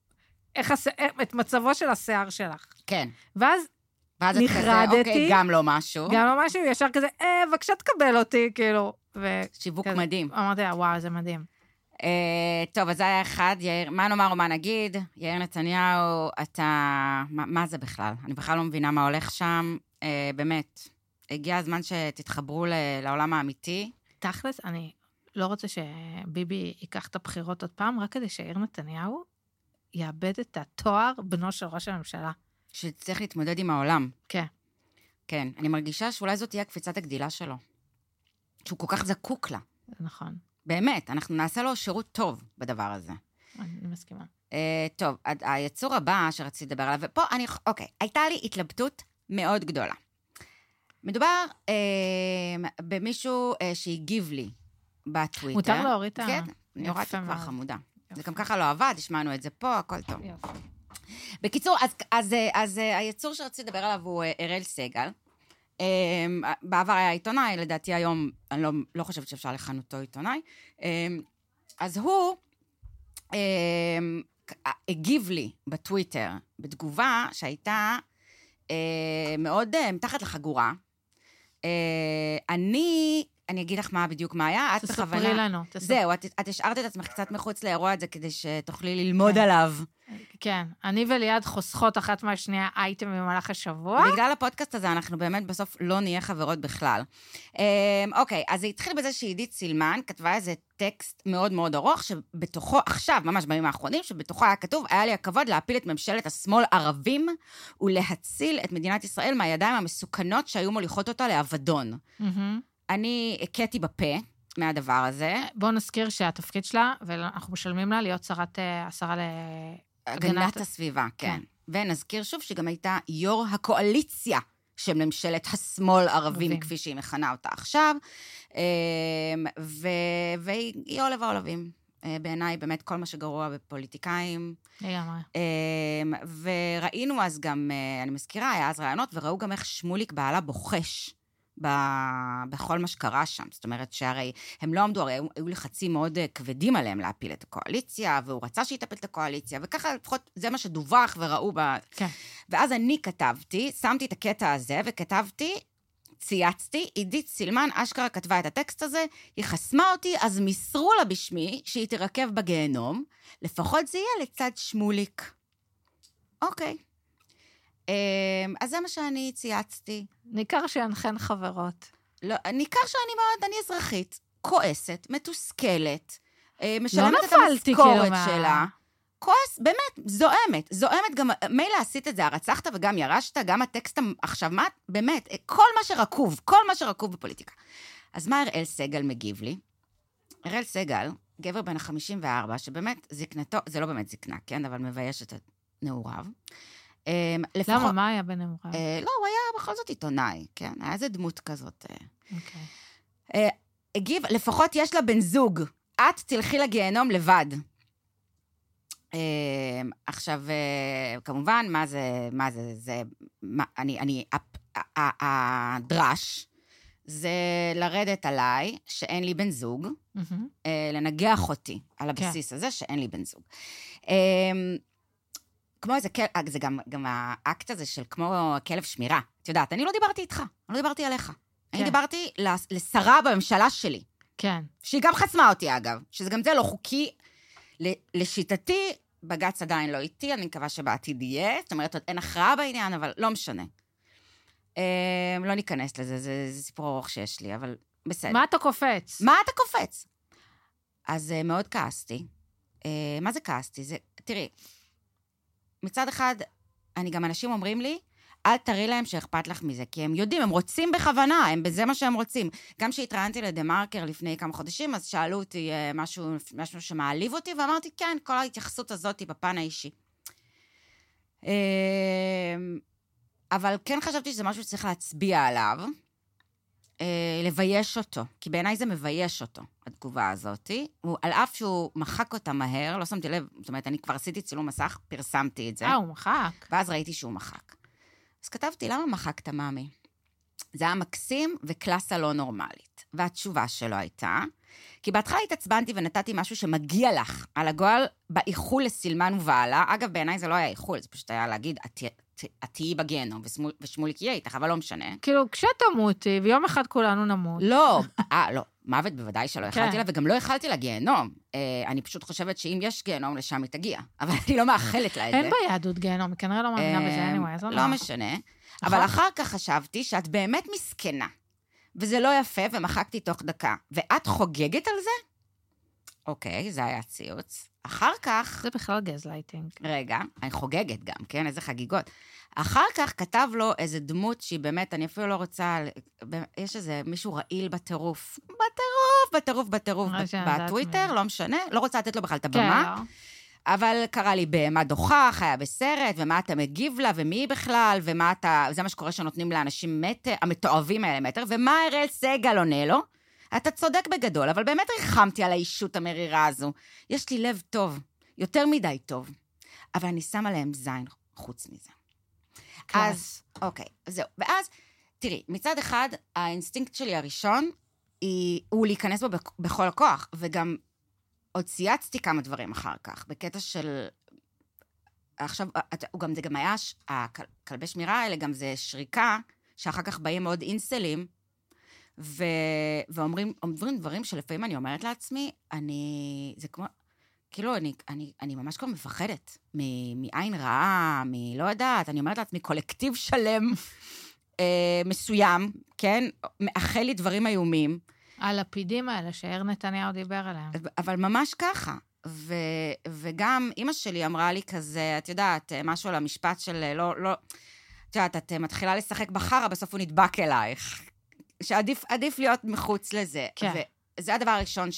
את מצבו של השיער שלך. כן. ואז נחרדתי. אוקיי, גם לא משהו. גם לא משהו, ישר כזה, בבקשה תקבל אותי, כאילו. שיווק מדהים. אמרתי לה, וואו, זה מדהים. טוב, אז זה היה אחד, יאיר, מה נאמר או מה נגיד? יאיר נתניהו, אתה... מה זה בכלל? אני בכלל לא מבינה מה הולך שם. באמת, הגיע הזמן שתתחברו לעולם האמיתי. תכלס, אני לא רוצה שביבי ייקח את הבחירות עוד פעם, רק כדי שיאיר נתניהו יאבד את התואר בנו של ראש הממשלה. שצריך להתמודד עם העולם. כן. כן, אני מרגישה שאולי זאת תהיה קפיצת הגדילה שלו. שהוא כל כך זקוק לה. נכון. באמת, אנחנו נעשה לו שירות טוב בדבר הזה. אני מסכימה. טוב, היצור הבא שרציתי לדבר עליו, ופה אוקיי, הייתה לי התלבטות מאוד גדולה. מדובר במישהו שהגיב לי בטוויטר. מותר להוריד את ה... כן, אני הורדתי כבר חמודה. זה גם ככה לא עבד, השמענו את זה פה, הכל טוב. בקיצור, אז היצור שרציתי לדבר עליו הוא אראל סגל. בעבר היה עיתונאי, לדעתי היום, אני לא חושבת שאפשר לכנותו עיתונאי. אז הוא הגיב לי בטוויטר, בתגובה שהייתה מאוד מתחת לחגורה. אני אגיד לך בדיוק מה היה, את בכוונה... תספרי לנו. זהו, את השארת את עצמך קצת מחוץ לאירוע הזה, כדי שתוכלי ללמוד עליו. כן, אני וליד חוסכות אחת מהשנייה אייטם במהלך השבוע. בגלל הפודקאסט הזה, אנחנו באמת בסוף לא נהיה חברות בכלל. אוקיי, אז זה התחיל בזה שעידית סילמן כתבה איזה טקסט מאוד מאוד ארוך, שבתוכו, עכשיו, ממש בימים האחרונים, שבתוכו היה כתוב, היה לי הכבוד להפיל את ממשלת השמאל ערבים, ולהציל את מדינת ישראל מהידיים המסוכנות שהיו מוליכות אותה לאבדון. אני הכיתי בפה מהדבר הזה. בואו נזכיר שהתפקיד שלה, ואנחנו משלמים לה להיות השרה הגנת הסביבה, כן. ונזכיר שוב שגם הייתה יו"ר הקואליציה של ממשלת השמאל ערבים, כפי שהיא מכנה אותה עכשיו, והיא עולב העולבים. בעיניי באמת כל מה שגרוע בפוליטיקאים. לגמרי. וראינו אז גם, אני מזכירה, היה אז רעיונות, וראו גם איך שמוליק בעלה בוחש בכל מה שקרה שם. זאת אומרת שהרי הם לא עמדו, הרי היו לחצים מאוד כבדים עליהם להפיל את הקואליציה, והוא רצה שהיא תפיל את הקואליציה, וככה לפחות זה מה שדווח וראו כן. ואז אני כתבתי, שמתי את הקטע הזה, וכתבתי, צייצתי, עידית סילמן אשכרה כתבה את הטקסט הזה, היא חסמה אותי, אז מסרו לה בשמי שהיא תרכב בגיהנום, לפחות זה יהיה לצד שמוליק. אוקיי. אז זה מה שאני צייצתי. ניכר שאנחן חברות. לא, ניכר שאני מאוד, אני אזרחית, כועסת, מתוסכלת, משלמת את המשכורת שלה. כועס, באמת, זועמת גם, מילא עשית את זה, הרצחת וגם ירשת, גם הטקסט עכשיו, מה, באמת, כל מה שרקוב בפוליטיקה. אז מה אראל סגל מגיב לי? אראל סגל, גבר בן ה-54, שבאמת זקנתו, זה לא באמת זקנה, כן, אבל מבייש את נעוריו. למה? מה היה בנעוריו? לא, הוא היה בכל זאת עיתונאי, כן? היה איזה דמות כזאת. אוקיי. הגיב, לפחות יש לה בן זוג, את תלכי לגיהנום לבד. עכשיו, כמובן, הדרש, זה לרדת עליי שאין לי בן זוג, לנגח אותי על הבסיס הזה שאין לי בן זוג. כמו איזה זה גם האקט הזה של כמו כלב שמירה. את יודעת, אני לא דיברתי איתך, אני לא דיברתי עליך. אני דיברתי לשרה בממשלה שלי. כן. שהיא גם חסמה אותי, אגב, שזה גם זה לא חוקי. לשיטתי, בג"ץ עדיין לא איתי, אני מקווה שבעתיד יהיה, זאת אומרת, אין הכרעה בעניין, אבל לא משנה. לא ניכנס לזה, זה סיפור ארוך שיש לי, אבל בסדר. מה אתה קופץ? מה אתה קופץ? אז מאוד כעסתי. מה זה כעסתי? תראי, מצד אחד, גם אנשים אומרים לי, אל תראי להם שאכפת לך מזה, כי הם יודעים, הם רוצים בכוונה, זה מה שהם רוצים. גם כשהתראיינתי לדה-מרקר לפני כמה חודשים, אז שאלו אותי משהו שמעליב אותי, ואמרתי, כן, כל ההתייחסות הזאת היא בפן האישי. אבל כן חשבתי שזה משהו שצריך להצביע עליו, לבייש אותו, כי בעיניי זה מבייש אותו, התגובה הזאת. על אף שהוא מחק אותה מהר, לא שמתי לב, זאת אומרת, אני כבר עשיתי צילום מסך, פרסמתי את זה. הוא מחק. ואז ראיתי שהוא מחק. אז כתבתי, למה מחקת, מאמי? זה היה מקסים וקלאסה לא נורמלית. והתשובה שלו הייתה, כי בהתחלה התעצבנתי ונתתי משהו שמגיע לך, על הגועל באיחול לסילמן ובעלה. אגב, בעיניי זה לא היה איחול, זה פשוט היה להגיד, את תהיי בגיהנום, ושמוליק יהיה איתך, אבל לא משנה. כאילו, כשתמותי, ויום אחד כולנו נמות. לא, לא, מוות בוודאי שלא יכלתי לה, וגם לא יכלתי לגיהנום. אני פשוט חושבת שאם יש גיהנום, לשם היא תגיע. אבל אני לא מאחלת לה את זה. אין ביהדות גיהנום, היא כנראה לא מאמינה בזה, anyway, לא משנה. אבל אחר כך חשבתי שאת באמת מסכנה, וזה לא יפה, ומחקתי תוך דקה. ואת חוגגת על זה? אוקיי, זה היה ציוץ. אחר כך... זה בכלל גזלייטינג. רגע, אני חוגגת גם, כן? איזה חגיגות. אחר כך כתב לו איזה דמות שהיא באמת, אני אפילו לא רוצה... יש איזה מישהו רעיל בטירוף. בטירוף בטוויטר, לא משנה. לא רוצה לתת לו בכלל את הבמה. אבל קרא לי בהמה דוחה, חיה בסרט, ומה אתה מגיב לה, ומי בכלל, ומה אתה... זה מה שקורה שנותנים לאנשים מטר, המתועבים האלה מטר, ומה אראל סגל עונה לו? אתה צודק בגדול, אבל באמת ריחמתי על האישות המרירה הזו. יש לי לב טוב, יותר מדי טוב. אבל אני שמה להם זין חוץ מזה. אז, אוקיי, זהו. ואז, תראי, מצד אחד, האינסטינקט שלי הראשון, הוא להיכנס בו בכל הכוח, וגם עוד צייצתי כמה דברים אחר כך, בקטע של... עכשיו, זה גם היה, הכלבי שמירה האלה, גם זה שריקה, שאחר כך באים מאוד אינסלים, ואומרים דברים שלפעמים אני אומרת לעצמי, זה כמו, כאילו, אני ממש כבר מפחדת, מעין רעה, לא יודעת, אני אומרת לעצמי, קולקטיב שלם מסוים, כן, מאחל לי דברים איומים. הלפידים האלה שאיר נתניהו דיבר עליהם. אבל ממש ככה. וגם אמא שלי אמרה לי כזה, את יודעת, משהו על המשפט של לא, את יודעת, את מתחילה לשחק בחרה, בסוף הוא נדבק אלייך. שעדיף להיות מחוץ לזה. כן. וזה הדבר הראשון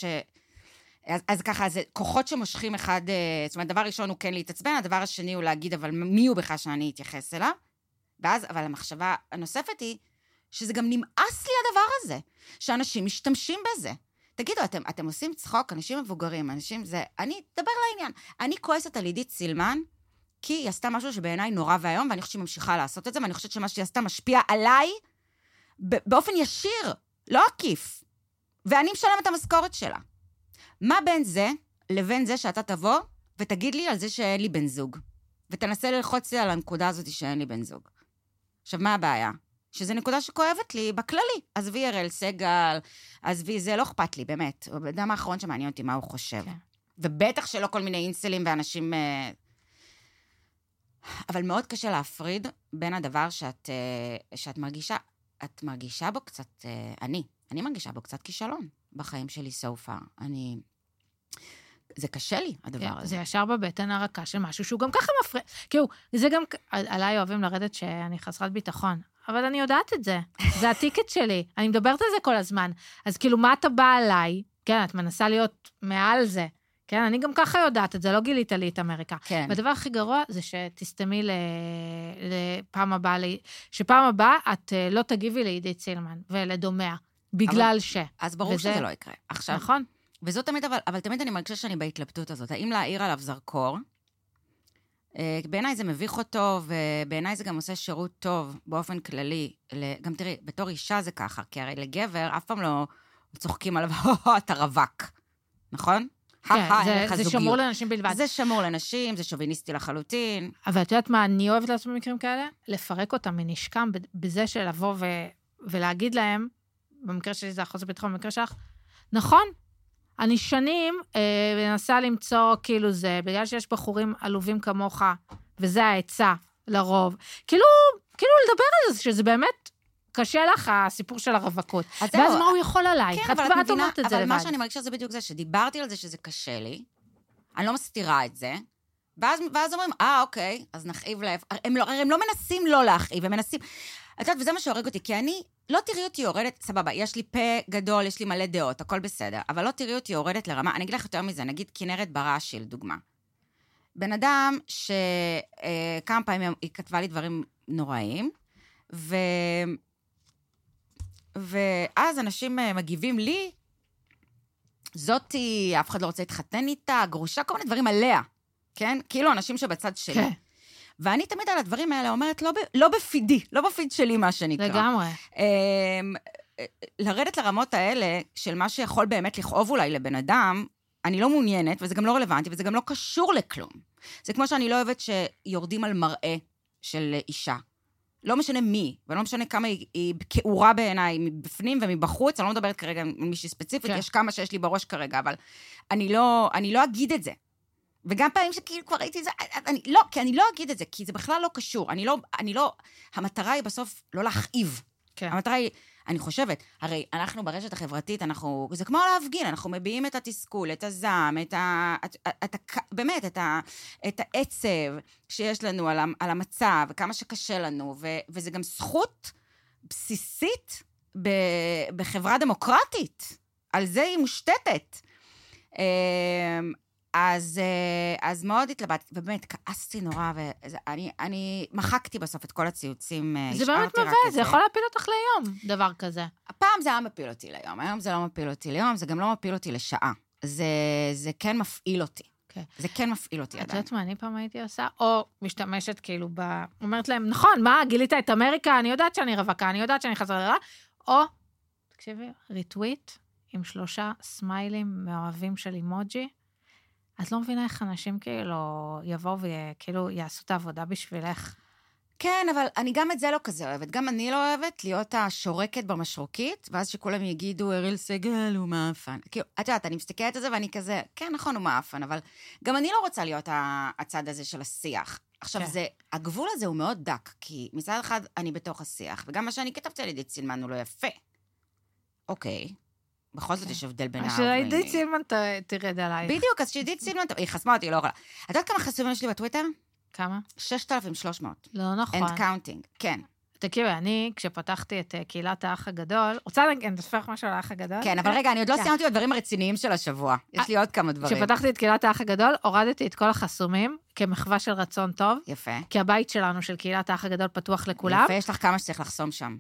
אז ככה, זה כוחות שמושכים אחד, זאת אומרת, הדבר הראשון הוא כן להתעצבן, הדבר השני הוא להגיד, אבל מי הוא בכלל שאני אתייחס אליו? ואז, אבל המחשבה הנוספת היא, שזה גם נמאס לי הדבר הזה, שאנשים משתמשים בזה. תגידו, אתם עושים צחוק, אנשים מבוגרים, אנשים זה, אני אדבר לעניין. אני כועסת על עידית סילמן, כי היא עשתה משהו שבעיניי נורא והיום, ואני חושבת שהיא ממשיכה לעשות את זה, ואני חושבת שמה שהיא עשתה משפיע עליי, באופן ישיר, לא עקיף. ואני משלם את המשכורת שלה. מה בין זה לבין זה שאתה תבוא ותגיד לי על זה שאין לי בן זוג? ותנסה ללחוץ לי על הנקודה הזאת שאין לי בן זוג. עכשיו, מה הבעיה? שזו נקודה שכואבת לי בכללי. עזבי אראל סגל, עזבי, זה לא אכפת לי, באמת. הוא האדם האחרון שמעניין אותי מה הוא חושב. כן. ובטח שלא כל מיני אינסלים ואנשים... אבל מאוד קשה להפריד בין הדבר שאת מרגישה, את מרגישה בו קצת, אני מרגישה בו קצת כישלון בחיים שלי so far. זה קשה לי, הדבר הזה. זה ישר בבטן הרכה של משהו שהוא גם ככה מפריע. כאילו, זה גם, עליי אוהבים לרדת שאני חסרת ביטחון, אבל אני יודעת את זה. זה הטיקט שלי. אני מדברת על זה כל הזמן. אז כאילו, מה אתה בא עליי? כן, את מנסה להיות מעל זה. כן, אני גם ככה יודעת את זה, לא גילית לי את אמריקה. כן. והדבר הכי גרוע זה שתסתמי לפעם הבאה, שפעם הבאה את לא תגיבי לעידית סילמן ולדומיה, בגלל ש... אז ברור שזה לא יקרה. עכשיו, נכון. וזאת תמיד, אבל תמיד אני מרגישה שאני בהתלבטות הזאת. האם להעיר עליו זרקור? בעיניי זה מביך אותו, ובעיניי זה גם עושה שירות טוב באופן כללי. גם תראי, בתור אישה זה ככה, כי הרי לגבר אף פעם לא צוחקים עליו, אתה רווק, נכון? זה שמור לנשים בלבד. זה שמור לנשים, זה שוביניסטי לחלוטין. אבל את יודעת מה אני אוהבת לעשות במקרים כאלה? לפרק אותם מנשקם בזה של לבוא ולהגיד להם, במקרה שלי זה החוסר ביטחון, במקרה שלך, נכון, אני שנים מנסה למצוא כאילו זה, בגלל שיש בחורים עלובים כמוך, וזה העצה לרוב. כאילו לדבר על זה, שזה באמת קשה לך הסיפור של הרווקות. ואז מה הוא יכול עלייך? כן, אבל את אומרת את זה אבל לבד. מה שאני מרגישה זה בדיוק זה, שדיברתי על זה שזה קשה לי, אני לא מסתירה את זה, ואז אומרים, אוקיי, אז נכאיב לב. הם לא מנסים לא להכאיב, הם מנסים... את יודעת, וזה מה שהורג אותי, כי אני, לא תראי אותי יורדת, סבבה, יש לי פה גדול, יש לי מלא דעות, הכל בסדר, אבל לא תראי אותי יורדת לרמה, אני אגיד לך יותר מזה, נגיד כנרת בראשי, לדוגמה. בן אדם שכמה פעמים היא כתבה לי דברים נוראים, ואז אנשים מגיבים לי, זאתי, אף אחד לא רוצה להתחתן איתה, גרושה, כל מיני דברים עליה, כן? כאילו אנשים שבצד שלי. כן. ואני תמיד על הדברים האלה אומרת, לא בפידי, לא בפיד שלי, מה שנקרא. לגמרי. לרדת לרמות האלה, של מה שיכול באמת לכאוב אולי לבן אדם, אני לא מעוניינת, וזה גם לא רלוונטי, וזה גם לא קשור לכלום. זה כמו שאני לא אוהבת שיורדים על מראה של אישה. לא משנה מי, ולא משנה כמה היא כאורה בעיניי, מבפנים ומבחוץ, אני לא מדברת כרגע על מישהי ספציפית, יש כמה שיש לי בראש כרגע, אבל אני לא אגיד את זה. וגם פעמים שכאילו כבר ראיתי את זה, כי אני לא אגיד את זה, כי זה בכלל לא קשור. המטרה היא בסוף לא להכאיב. המטרה היא, אני חושבת, הרי אנחנו ברשת החברתית, זה כמו להפגין, אנחנו מביעים את התסכול, את הזעם, באמת, את העצב שיש לנו על המצב, וכמה שקשה לנו, וזה גם זכות בסיסית בחברה דמוקרטית. על זה היא מושתתת. אז מאוד התלבטתי, ובאמת, כעסתי נורא, ואני מחקתי בסוף את כל הציוצים. זה באמת מבא, זה יכול להפיל אותך ליום, דבר כזה. הפעם זה היה מפיל אותי ליום, היום זה לא מפיל אותי ליום, זה גם לא מפיל אותי לשעה. זה כן מפעיל אותי. זה כן מפעיל אותי עדיין. את יודעת מה אני פעם הייתי עושה? או משתמשת כאילו, אומרת להם, נכון, מה, גילית את אמריקה, אני יודעת שאני רווקה, אני יודעת שאני חזרה לרע, או, תקשיבי, ריטוויט עם 3 סמיילים מאוהבים של אימוג'י, את לא מבינה איך אנשים כאילו יבואו וכאילו יעשו את העבודה בשבילך. כן, אבל אני גם את זה לא כזה אוהבת. גם אני לא אוהבת להיות השורקת במשרוקית, ואז שכולם יגידו, אריאל סגל הוא מאפן. כאילו, את יודעת, אני מסתכלת על זה ואני כזה, כן, נכון, הוא מאפן, אבל גם אני לא רוצה להיות הצד הזה של השיח. עכשיו, הגבול הזה הוא מאוד דק, כי מצד אחד אני בתוך השיח, וגם מה שאני כתבתי על עידית סילמן הוא לא יפה. אוקיי. בכל זאת יש הבדל בין שעידית סילמן תרד עליי. בדיוק, אז שעידית סילמן, היא חסמה אותי, לא יכולה. את יודעת כמה חסומים יש לי בטוויטר? כמה? 6,300. לא נכון. And counting, כן. תקשיבי, אני, כשפתחתי את קהילת האח הגדול, רוצה לספר משהו על האח הגדול? כן, אבל רגע, אני עוד לא סיימתי בדברים הרציניים של השבוע. יש לי עוד כמה דברים. כשפתחתי את קהילת האח הגדול, הורדתי את כל החסומים, כמחווה של רצון טוב. יפה. כי הבית שלנו של קהילת האח הגדול פתוח לכולם. יפה, יש לך כמה שצריך לחסום שם.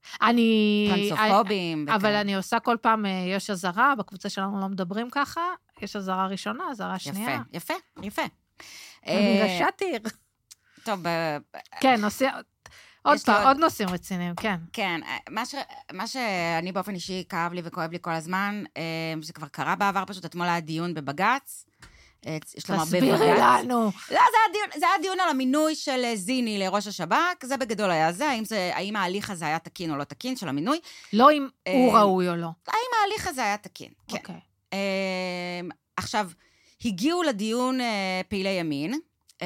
טרנסופובים. אבל אני עושה כל פעם, יש הזרה, בקבוצה שלנו לא מדברים ככה, יש הזרה ראשונה, הזרה שנייה. יפה, יפה. אני רשתיר. טוב, כן, עוד נושאים רציניים, כן. כן, מה שאני באופן אישי כאב לי וכואב לי כל הזמן, זה כבר קרה בעבר, פשוט אתמול היה דיון בבגץ, תסבירי לנו. לא, זה היה דיון על המינוי של זיני לראש השב"כ, זה בגדול היה זה, האם ההליך הזה היה תקין או לא תקין של המינוי. לא אם הוא ראוי או לא. האם ההליך הזה היה תקין, כן. עכשיו, הגיעו לדיון פעילי ימין.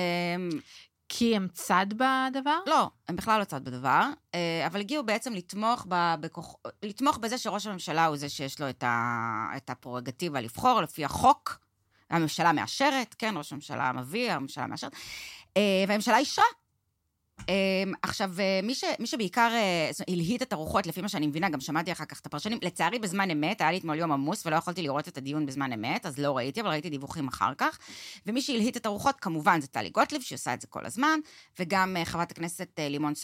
כי הם צד בדבר? לא, הם בכלל לא צד בדבר, אבל הגיעו בעצם לתמוך בזה שראש הממשלה הוא זה שיש לו את הפררוגטיבה לבחור לפי החוק, הממשלה מאשרת, כן, ראש הממשלה מביא, הממשלה מאשרת, והממשלה אישרה. עכשיו, מי שבעיקר הלהיט את הרוחות, לפי מה שאני מבינה, גם שמעתי אחר כך את הפרשנים, לצערי בזמן אמת, היה לי אתמול יום עמוס, ולא יכולתי לראות את הדיון בזמן אמת, אז לא ראיתי, אבל ראיתי דיווחים אחר כך, ומי שהלהיט את הרוחות, כמובן, זה טלי גוטליב, שהיא עושה את זה כל הזמן, וגם חברת הכנסת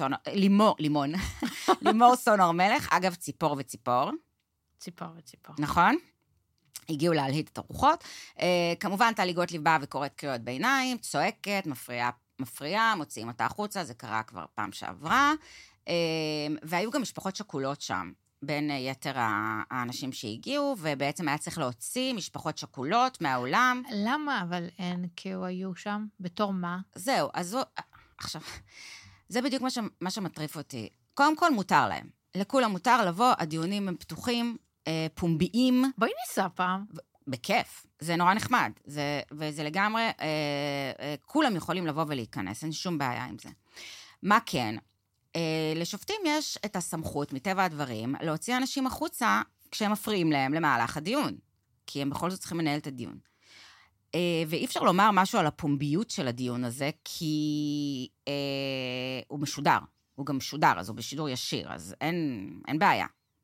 לימור סון הר מלך, אגב, ציפור וציפור. ציפור וציפור. נכון? הגיעו להלהיט את הרוחות. כמובן, טלי גוטליב באה וקוראת קריאות ביניים, צועקת, מפריעה, מוציאים אותה החוצה, זה קרה כבר פעם שעברה, והיו גם משפחות שכולות שם. בין יתר האנשים שהגיעו, ובעצם היה צריך להוציא משפחות שכולות מהעולם. למה? אבל NQ היו שם? בתור מה? זהו, אז עכשיו, זה בדיוק מה שמטריף אותי. קודם כל מותר להם. לכולם מותר לבוא, הדיונים הם פתוחים, פומביים. בואי ניסע פעם. בכיף, זה נורא נחמד. וזה לגמרי, כולם יכולים לבוא ולהיכנס, אין שום בעיה עם זה. מה כן? לשופטים יש את הסמכות, מטבע הדברים, להוציא אנשים החוצה כשהם מפריעים להם למהלך הדיון, כי הם בכל זאת צריכים לנהל את הדיון. ואי אפשר לומר משהו על הפומביות של הדיון הזה, כי הוא משודר, הוא גם משודר, אז הוא בשידור ישיר, אז אין בעיה.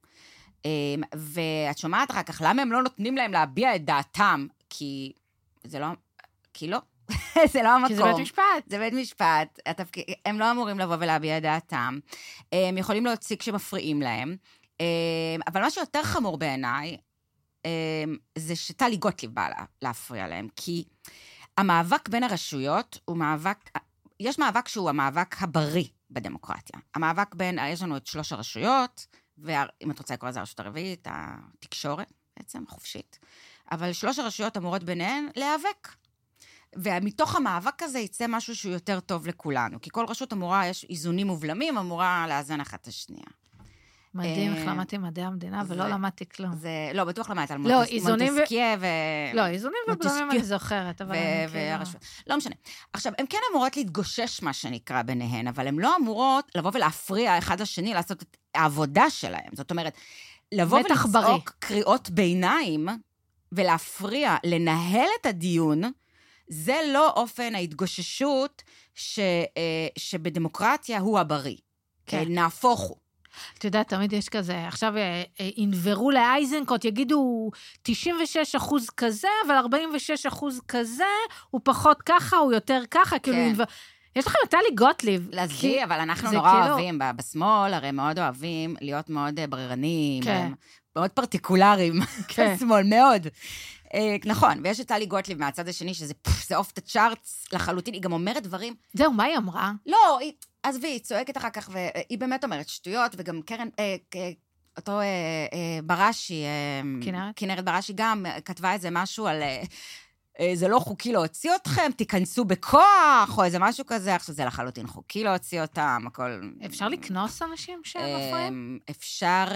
ואת שומעת אחר כך, למה הם לא נותנים להם להביע את דעתם? כי זה לא, זה לא המקום. כי זה בית משפט. זה בית משפט, הם לא אמורים לבוא ולהביע את דעתם, הם יכולים להוציא כשמפריעים להם, אבל מה שיותר חמור בעיניי, זה שטלי גוטליב באה להפריע להם, כי המאבק בין הרשויות הוא מאבק, יש מאבק שהוא המאבק הבריא בדמוקרטיה. המאבק בין, יש לנו את 3 הרשויות, ואם את רוצה לקרוא לזה הרשות הרביעית, התקשורת בעצם, חופשית, אבל 3 הרשויות אמורות ביניהן להיאבק. ומתוך המאבק הזה יצא משהו שהוא יותר טוב לכולנו, כי כל רשות אמורה, יש איזונים ובלמים, אמורה לאזן אחת את השנייה. מדהים, איך למדתי מדעי המדינה, ולא למדתי כלום. לא, בטוח למדת על מונטסקיה ו... לא, איזונים ובלמים אני זוכרת, אבל לא משנה. עכשיו, הן כן אמורות להתגושש, מה שנקרא, ביניהן, אבל הן לא אמורות לבוא ולהפריע אחד לשני, לעשות את העבודה שלהם. זאת אומרת, לבוא ולצעוק קריאות ביניים, ולהפריע, לנהל את הדיון, זה לא אופן ההתגוששות שבדמוקרטיה הוא הבריא. כן. נהפוך הוא. אתה יודע, תמיד יש כזה, עכשיו ינברו לאייזנקוט, יגידו 96% כזה, אבל 46% כזה, הוא פחות ככה, הוא יותר ככה, כאילו ינבר... יש לכם את טלי גוטליב. להזכיר, אבל אנחנו נורא אוהבים, בשמאל, הרי מאוד אוהבים להיות מאוד בררנים, מאוד פרטיקולריים, בשמאל, מאוד. נכון, ויש את טלי גוטליב מהצד השני, שזה אוף דה צ'ארטס לחלוטין, היא גם אומרת דברים... זהו, מה היא אמרה? לא, עזבי, היא צועקת אחר כך, והיא באמת אומרת שטויות, וגם קרן, אותו בראשי, כנרת בראשי גם כתבה איזה משהו על... זה לא חוקי להוציא אתכם, תיכנסו בכוח, או איזה משהו כזה, עכשיו זה לחלוטין חוקי להוציא אותם, הכל... אפשר לקנוס אנשים שהם מפריעים? אפשר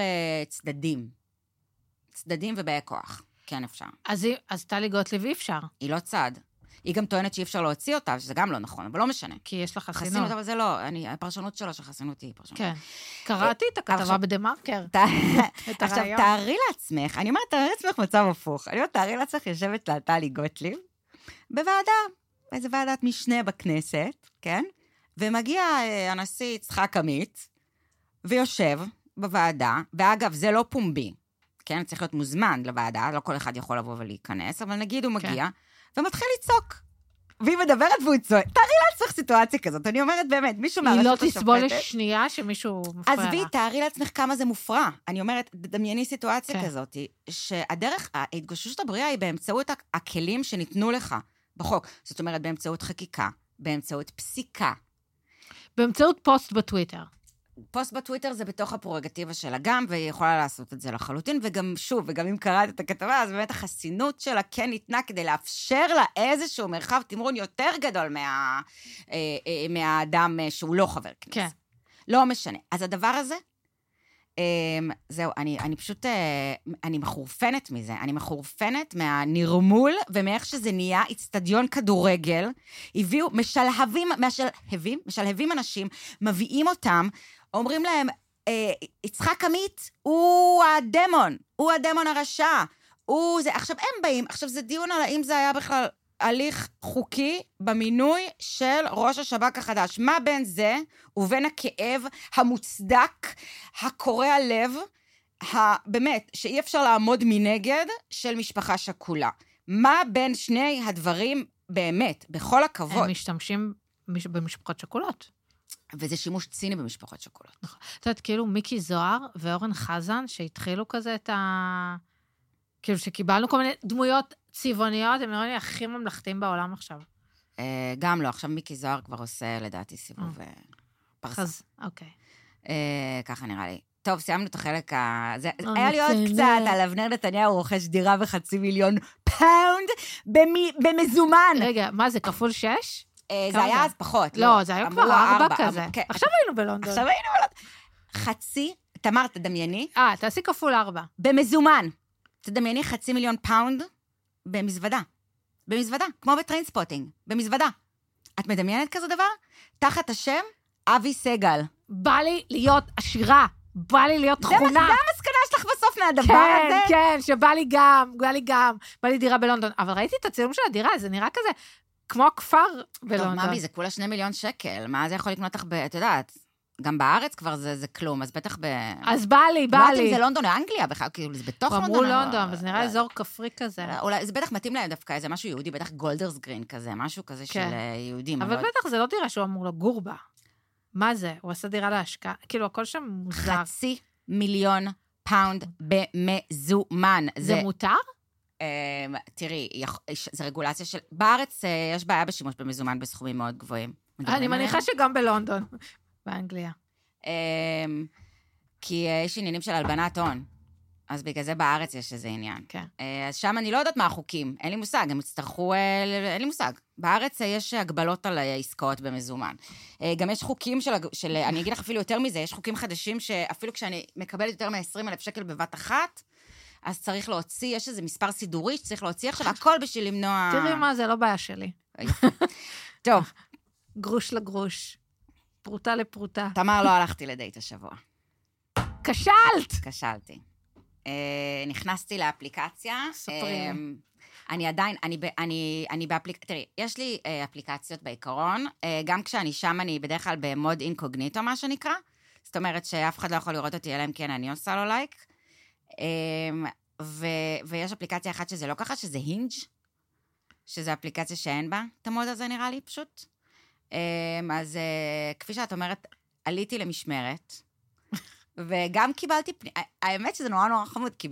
צדדים ובאי כוח, כן אפשר. אז טלי גוטליב אי אפשר. היא לא צד. היא גם טוענת שאי אפשר להוציא אותה, שזה גם לא נכון, אבל לא משנה. כי יש לה חסינות. חסינות, אבל זה לא, הפרשנות שלו שחסינות היא פרשנות. כן. קראתי את הכתבה בדה-מרקר. עכשיו, תארי לעצמך, אני אומרת, תארי לעצמך מצב הפוך. אני אומרת, תארי לעצמך יושבת טלי גוטליב, בוועדה, איזו ועדת משנה בכנסת, כן? ומגיע הנשיא יצחק עמית, ויושב בוועדה, ואגב, זה לא פומבי, כן? צריך להיות מוזמן לוועדה, לא כל אחד יכול לבוא ולהיכנס, אבל נגיד הוא מגיע, ומתחיל לצעוק. והיא מדברת והוא צועק. תארי לעצמך סיטואציה כזאת, אני אומרת באמת, מישהו מהרשות השופטת... היא לא תסבול לשנייה שמישהו מפריע לה. עזבי, תארי לעצמך כמה זה מופרע. אני אומרת, דמייני סיטואציה כזאת, שהדרך, ההתגוששות הבריאה היא באמצעות הכלים שניתנו לך בחוק. זאת אומרת, באמצעות חקיקה, באמצעות פסיקה. באמצעות פוסט בטוויטר. פוסט בטוויטר זה בתוך הפררוגטיבה שלה גם, והיא יכולה לעשות את זה לחלוטין, וגם שוב, וגם אם קראת את הכתבה, אז באמת החסינות שלה כן ניתנה כדי לאפשר לה איזשהו מרחב תמרון יותר גדול מהאדם שהוא לא חבר כנסת. כן. לא משנה. אז הדבר הזה, זהו, אני פשוט, אני מחורפנת מזה, אני מחורפנת מהנרמול, ומאיך שזה נהיה אצטדיון כדורגל, הביאו, משלהבים אנשים, מביאים אותם, אומרים להם, יצחק עמית הוא הדמון הרשע, עכשיו הם באים, עכשיו זה דיון על האם זה היה בכלל הליך חוקי במינוי של ראש השב"כ החדש. מה בין זה ובין הכאב המוצדק, הקורע לב, באמת, שאי אפשר לעמוד מנגד של משפחה שכולה? מה בין שני הדברים באמת, בכל הכבוד? הם משתמשים במשפחות שכולות. וזה שימוש ציני במשפחות שכולות. נכון. זאת אומרת, כאילו מיקי זוהר ואורן חזן, שהתחילו כזה את כאילו שקיבלנו כל מיני דמויות צבעוניות, הם נראה לי הכי ממלכתיים בעולם עכשיו. גם לא, עכשיו מיקי זוהר כבר עושה לדעתי סיבוב פרסה. אוקיי. ככה נראה לי. טוב, סיימנו את החלק היה לי עוד קצת על אבנר נתניהו רוכש דירה ב500,000 פאונד במזומן. רגע, מה זה, כפול 6? זה היה אז פחות. לא, זה היה כבר 4 כזה. עכשיו היינו בלונדון. חצי, תמר, תדמייני. תעשי כפול 4. במזומן. תדמייני 500,000 פאונד במזוודה. במזוודה, כמו בטריינספוטינג. במזוודה. את מדמיינת כזה דבר? תחת השם אבי סגל. בא לי להיות עשירה. בא לי להיות תכונה. זה המסקנה שלך בסוף מהדבר הזה? כן, שבא לי גם. בא לי דירה בלונדון. אבל ראיתי את הצילום של הדירה, זה נראה כזה, כמו הכפר בלונדון. טוב, ממי, זה כולה 2 מיליון שקל. מה זה יכול לקנות לך את יודעת, גם בארץ כבר זה כלום, אז בטח אז בא לי. לא יודעת אם זה לונדון או אנגליה בכלל, כאילו זה בתוך לונדון. אמרו לונדון, וזה נראה אזור כפרי כזה. אולי, זה בטח מתאים להם דווקא, זה משהו יהודי, בטח גולדרס גרין כזה, משהו כזה של יהודים. אבל בטח זה לא דירה שהוא אמור לגור בה. מה זה? הוא עשה דירה להשקעה, כאילו הכל שם מוזר. 500,000 פאונד במזומן. זה מותר? תראי, זה רגולציה של... בארץ יש בעיה בשימוש במזומן בסכומים מאוד גבוהים. אני מניחה שגם בלונדון, באנגליה. כי יש עניינים של הלבנת הון. אז בגלל זה בארץ יש איזה עניין. כן. אז שם אני לא יודעת מה החוקים, אין לי מושג, הם יצטרכו, אין לי מושג. בארץ יש הגבלות על העסקאות במזומן. גם יש חוקים של, אני אגיד לך אפילו יותר מזה, יש חוקים חדשים שאפילו כשאני מקבלת יותר מ-20,000 שקל בבת אחת, אז צריך להוציא, יש איזה מספר סידורי שצריך להוציא עכשיו, הכל בשביל למנוע... תראי מה, זה לא בעיה שלי. טוב. גרוש לגרוש, פרוטה לפרוטה. תמר, לא הלכתי לדייט השבוע. כשלתי. נכנסתי לאפליקציה. ספרי. אני עדיין, אני באפליקציה, תראי, יש לי אפליקציות בעיקרון, גם כשאני שם אני בדרך כלל במוד אינקוגניטו, מה שנקרא, זאת אומרת שאף אחד לא יכול לראות אותי, אלא אם כן אני עושה לו לייק, ויש אפליקציה אחת שזה לא ככה, שזה הינג', שזה אפליקציה שאין בה, את המוד הזה נראה לי פשוט. אז כפי שאת אומרת, עליתי למשמרת, וגם קיבלתי האמת שזה נורא נורא חמוד, כי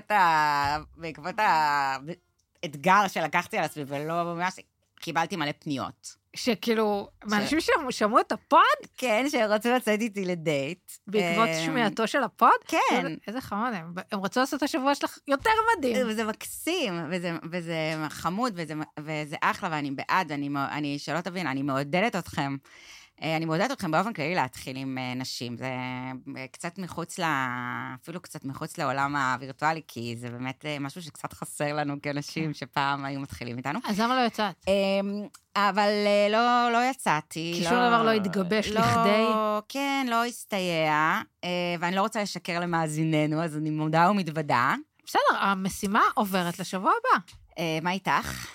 בעקבות האתגר שלקחתי על עצמי, ולא ממש, קיבלתי מלא פניות. שכאילו, אנשים שמעו את הפוד? כן, שרצו לצאת איתי לדייט. בעקבות שמיעתו של הפוד? כן. איזה חמוד הם רצו לעשות את השבוע שלך יותר מדהים. וזה מקסים, וזה חמוד, וזה אחלה, ואני בעד, אני שלא תבין, אני מעודדת אתכם. אני מעודדת אתכם באופן כללי להתחיל עם נשים, זה קצת מחוץ אפילו קצת מחוץ לעולם הווירטואלי, כי זה באמת משהו שקצת חסר לנו כאנשים שפעם היו מתחילים איתנו. אז למה לא יצאת? אבל לא יצאתי. כי שום דבר לא התגבש לכדי? כן, לא הסתייע, ואני לא רוצה לשקר למאזיננו, אז אני מודה ומתוודה. בסדר, המשימה עוברת לשבוע הבא. מה איתך?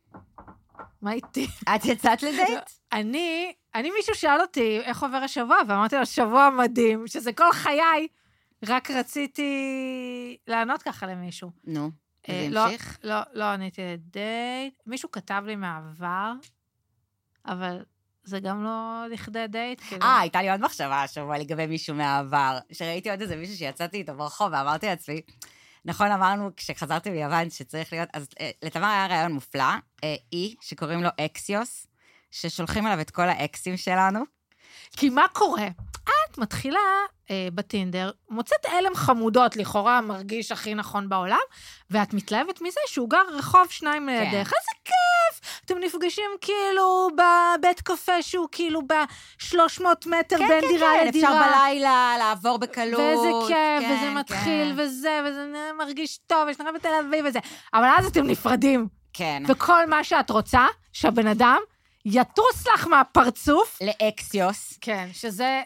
מה איתי? את יצאת לדייט? אני מישהו שאל אותי איך עובר השבוע, ואמרתי לו, שבוע מדהים, שזה כל חיי, רק רציתי לענות ככה למישהו. נו, וזה המשיך? לא עניתי לדייט. מישהו כתב לי מעבר, אבל זה גם לא לכדי דייט. הייתה לי עוד מחשבה השבוע לגבי מישהו מהעבר, שראיתי עוד איזה מישהו שיצאתי איתו ברחוב, ואמרתי לעצמי, נכון, אמרנו כשחזרתי ביוון שצריך להיות, אז לתמר היה רעיון מופלא, שקוראים לו אקסיוס, ששולחים עליו את כל האקסים שלנו. כי מה קורה? את מתחילה בטינדר, מוצאת אלם חמודות, לכאורה מרגיש הכי נכון בעולם, ואת מתלהבת מזה שהוא גר רחוב 2 לידך. איזה כיף! אתם נפגשים כאילו בבית קפה שהוא כאילו ב-300 מטר בין דירה לדירה. אפשר בלילה לעבור בקלות. ואיזה כיף, וזה מתחיל, וזה מרגיש טוב, יש נראה בתל אביב וזה. אבל אז אתם נפרדים. כן. וכל מה שאת רוצה, שהבן אדם יטוס לך מהפרצוף. לאקסיוס. כן, שזה...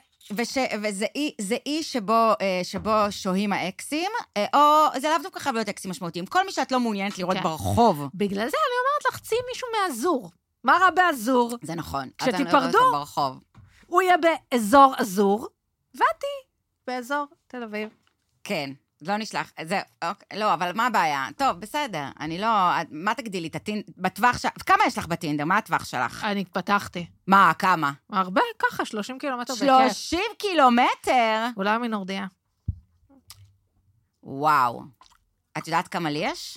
וזה אי שבו שוהים האקסים, או זה לאו דווקא חייב להיות אקסים משמעותיים. כל מי שאת לא מעוניינת לראות ברחוב. בגלל זה אני אומרת לך, צאי מישהו מהאזור. מה רע באזור? זה נכון. כשתיפרדו, הוא יהיה באזור אזור, ואתי באזור תל אביב. כן. לא נשלח, לא, אבל מה הבעיה? טוב, בסדר, אני לא, מה תגדילי את הטינדר, בטווח כמה יש לך בטינדר? מה הטווח שלך? אני פתחתי. מה, כמה? הרבה, ככה, 30 קילומטר בכיף. 30 קילומטר? אולי מנורדיה. וואו. את יודעת כמה לי יש?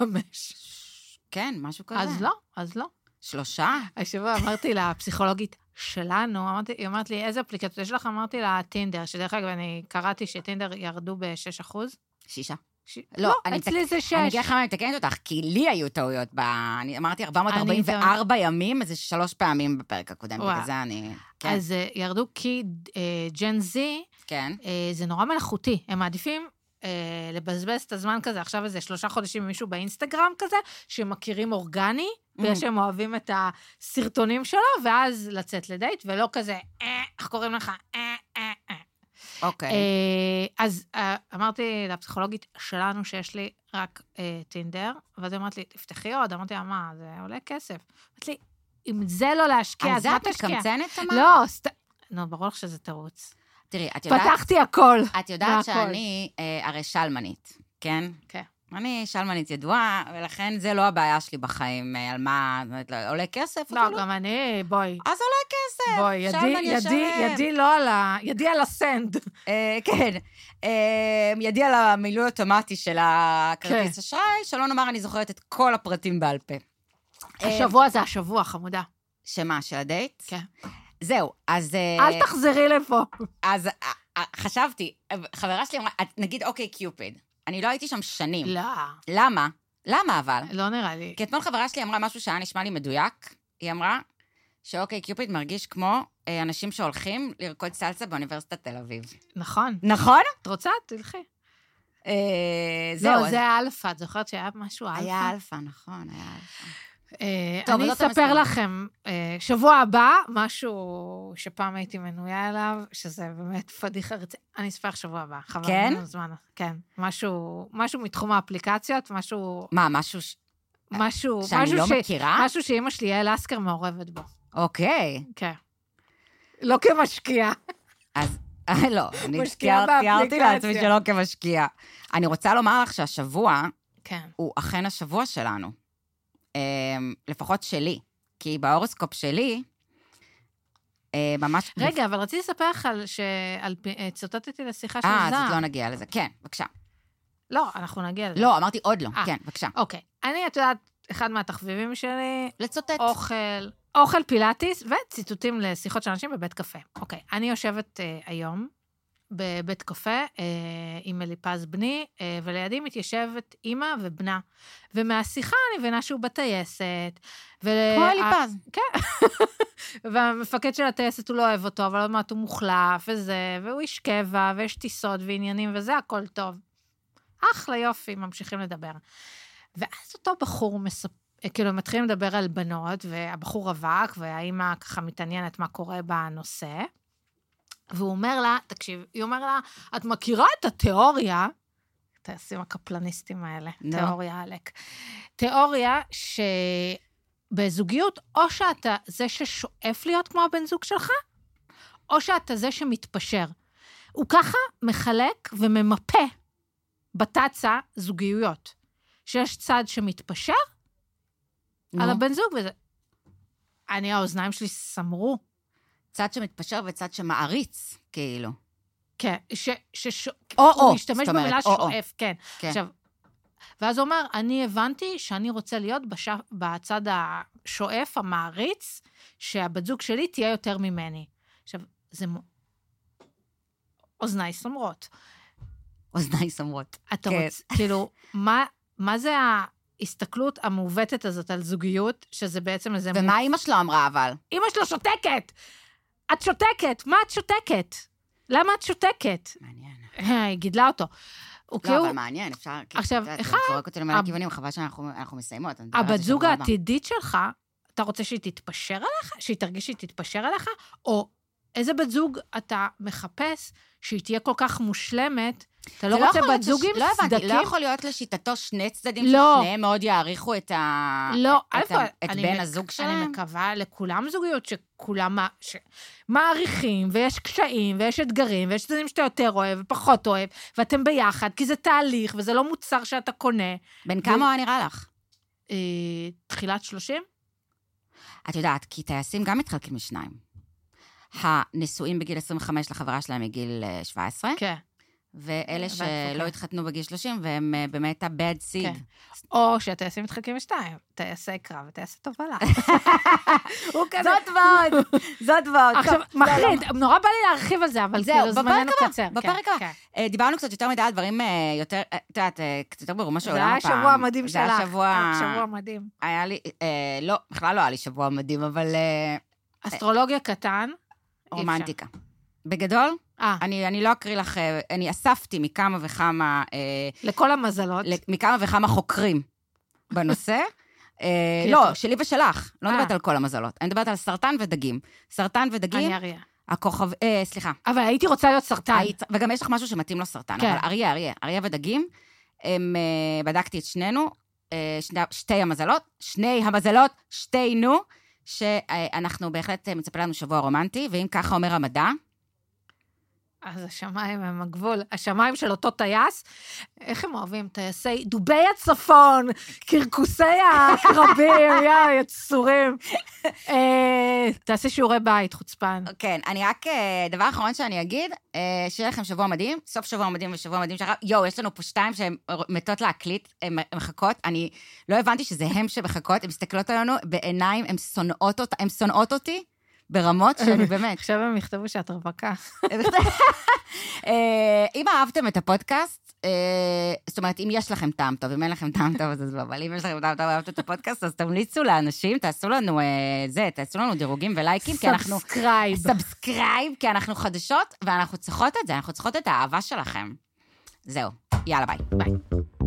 5. כן, משהו כזה. אז לא. 3? השבוע אמרתי לפסיכולוגית, שלנו, היא אמרת לי, איזה אפליקציות יש לך? אמרתי לה, טינדר, שדרך אגב, אני קראתי שטינדר ירדו ב6%. 6. לא, אצלי זה 6. אני אגיד לך מה, אני מתקנת אותך, כי לי היו טעויות אני אמרתי 444 ימים, אז זה 3 פעמים בפרק הקודם, בגלל זה אני... אז ירדו כי ג'ן זי, זה נורא מלאכותי, הם מעדיפים לבזבז את הזמן כזה, עכשיו איזה 3 חודשים עם מישהו באינסטגרם כזה, שמכירים אורגני, ושהם אוהבים את הסרטונים שלו, ואז לצאת לדייט, ולא כזה, איך קוראים לך? אוקיי. אז אמרתי לפסיכולוגית שלנו שיש לי רק טינדר, ואז אמרת לי, תפתחי עוד, אמרתי לה, מה, זה עולה כסף. אמרת לי, אם זה לא להשקיע, אז מה תשקיע? על זה את מקמצנת, לא, נו, ברור לך שזה תירוץ. תראי, את יודעת... פתחתי הכל. את יודעת שאני הרי שלמנית, כן? כן. אני שלמנית ידועה, ולכן זה לא הבעיה שלי בחיים, על מה, עולה כסף? לא, גם אני, בואי. אז עולה כסף. בואי, ידי לא על ידי על הסנד. כן. ידי על המילוי אוטומטי של הכרטיס אשראי, שלא נאמר, אני זוכרת את כל הפרטים בעל פה. השבוע זה השבוע, חמודה. שמה, של הדייט? כן. זהו, אז... אל תחזרי לפה. אז חשבתי, חברה שלי אמרה, נגיד, אוקיי, קיופיד. אני לא הייתי שם שנים. לא. למה? למה אבל? לא נראה לי. כי אתמול חברה שלי אמרה משהו שהיה נשמע לי מדויק. היא אמרה שאוקיי, קיופיד מרגיש כמו אנשים שהולכים לרקוד סלסה באוניברסיטת תל אביב. נכון. נכון? את רוצה? תלכי. זהו. לא, זה האלפה. את זוכרת שהיה משהו אלפה? היה אלפה, נכון, היה אלפה. אני אספר לכם, שבוע הבא, משהו שפעם הייתי מנויה אליו, שזה באמת פדיחה רצינית. אני אספר שבוע הבא. כן? כן. משהו מתחום האפליקציות, משהו... מה, משהו... שאני לא מכירה? משהו שאמא שלי יעל לסקר מעורבת בו. אוקיי. כן. לא כמשקיע. אז, לא, אני תיארתי לעצמי שלא כמשקיע. אני רוצה לומר לך שהשבוע, הוא אכן השבוע שלנו. לפחות שלי. כי בהורוסקופ שלי, ממש... רגע, אבל רציתי לספר לך צוטטתי לשיחה של זעם. אז לא נגיע לזה. כן, בבקשה. לא, אנחנו נגיע לזה. לא, אמרתי עוד לא. כן, בבקשה. אוקיי. אני, את יודעת, אחד מהתחביבים שלי... לצוטט. אוכל פילאטיס וציטוטים לשיחות של אנשים בבית קפה. אוקיי, אני יושבת היום בבית קפה עם אליפז בני, ולידי מתיישבת אימא ובנה. ומהשיחה אני מבינה שהוא בטייסת. כמו אליפז. כן. והמפקד של הטייסת הוא לא אוהב אותו, אבל עוד מעט הוא מוחלף וזה, והוא איש קבע, ויש טיסות ועניינים, וזה הכל טוב. אחלה יופי, ממשיכים לדבר. ואז אותו בחור כאילו מתחילים לדבר על בנות, והבחור רווק, והאימא ככה מתעניינת מה קורה בנושא, והוא אומר לה, תקשיב, היא אומר לה, את מכירה את התיאוריה, תעשים הקפלניסטים האלה, תיאוריה עלק, תיאוריה שבזוגיות, או שאתה זה ששואף להיות כמו הבן זוג שלך, או שאתה זה שמתפשר. הוא ככה מחלק וממפה בתצה זוגיות, שיש צד שמתפשר, על הבן זוג, וזה... האוזניים שלי סמרו. צד שמתפשר וצד שמעריץ, כאילו. כן, הוא משתמש במילה שואף, כן. עכשיו, ואז הוא אומר, אני הבנתי שאני רוצה להיות בצד השואף, המעריץ, שהבת זוג שלי תהיה יותר ממני. עכשיו, זה... אוזניי סמרות. אוזניי סמרות. אתה רוצה, כאילו, מה זה ההסתכלות המעוותת הזאת על זוגיות, שזה בעצם איזה... ומה אמא שלו אמרה, אבל? אמא שלו שותקת! את שותקת! מה את שותקת? למה את שותקת? מעניין. היא גידלה אותו. לא, אבל מעניין, אפשר... עכשיו, אחד... זורק אותי למלא כיוונים, חבל שאנחנו מסיימות. הבת זוג העתידית שלך, אתה רוצה שהיא תתפשר עליך? שהיא תרגיש שהיא תתפשר עליך? או איזה בת זוג אתה מחפש שהיא תהיה כל כך מושלמת, אתה לא רוצה בת זוג עם סדקים? לא יכול להיות לשיטתו שני צדדים ששניהם מאוד יעריכו את בן הזוג שלהם? אני מקווה לכולם זוגיות שכולם מעריכים, ויש קשיים, ויש אתגרים, ויש צדדים שאתה יותר אוהב ופחות אוהב, ואתם ביחד, כי זה תהליך, וזה לא מוצר שאתה קונה. בין כמה נראה לך? תחילת 30? את יודעת, כי טייסים גם מתחלקים משניים. הנשואים בגיל 25 לחברה שלהם מגיל 17. כן. ואלה שלא התחתנו בגיל 30, והם באמת ה-bad seed. או שהטייסים מתחלקים בשתיים, טייסי קרב וטייסי תובלה. זאת ועוד. עכשיו, מחריד, נורא בא לי להרחיב על זה, אבל כאילו זמננו קצר. בפרק הבא. דיברנו קצת יותר מדי על דברים יותר, את יודעת, קצת יותר ברומו של עולם הפעם. זה היה שבוע מדהים שלך. זה היה שבוע מדהים. היה לי, לא, בכלל לא היה לי שבוע מדהים, אבל... אסטרולוגיה קטן. רומנטיקה. בגדול, אני לא אקריא לך, אני אספתי מכמה וכמה... לכל המזלות. מכמה וכמה חוקרים בנושא. לא, שלי ושלך. לא מדברת על כל המזלות. אני מדברת על סרטן ודגים. סרטן ודגים... אני אריה. הכוכב... סליחה. אבל הייתי רוצה להיות סרטן. וגם יש לך משהו שמתאים לו סרטן. אבל אריה ודגים, בדקתי את שנינו, שתי המזלות, שתינו, שאנחנו בהחלט מצפה לנו שבוע רומנטי, ואם ככה אומר המדע, אז השמיים הם הגבול, השמיים של אותו טייס, איך הם אוהבים? טייסי דובי הצפון, קרקוסי הקרבים, יצורים. תעשי שיעורי בית, חוצפן. כן, אני רק, דבר אחרון שאני אגיד, שיהיה לכם שבוע מדהים, סוף שבוע מדהים ושבוע מדהים שלך, יש לנו פה 2 שהן מתות להקליט, הן מחכות, אני לא הבנתי שזה הם שמחכות, הן מסתכלות עלינו בעיניים, הן שונאות אותי, ברמות שאני באמת... עכשיו הם יכתבו שאת רווקה. אם אהבתם את הפודקאסט, זאת אומרת, אם יש לכם טעם טוב, אם אין לכם טעם טוב, אז לא, אבל אם יש לכם טעם טוב, אהבתם את הפודקאסט, אז תמליצו לאנשים, תעשו לנו דירוגים ולייקים, סאבסקרייב, כי אנחנו חדשות, ואנחנו צריכות את זה, אנחנו צריכות את האהבה שלכם. זהו, יאללה, ביי.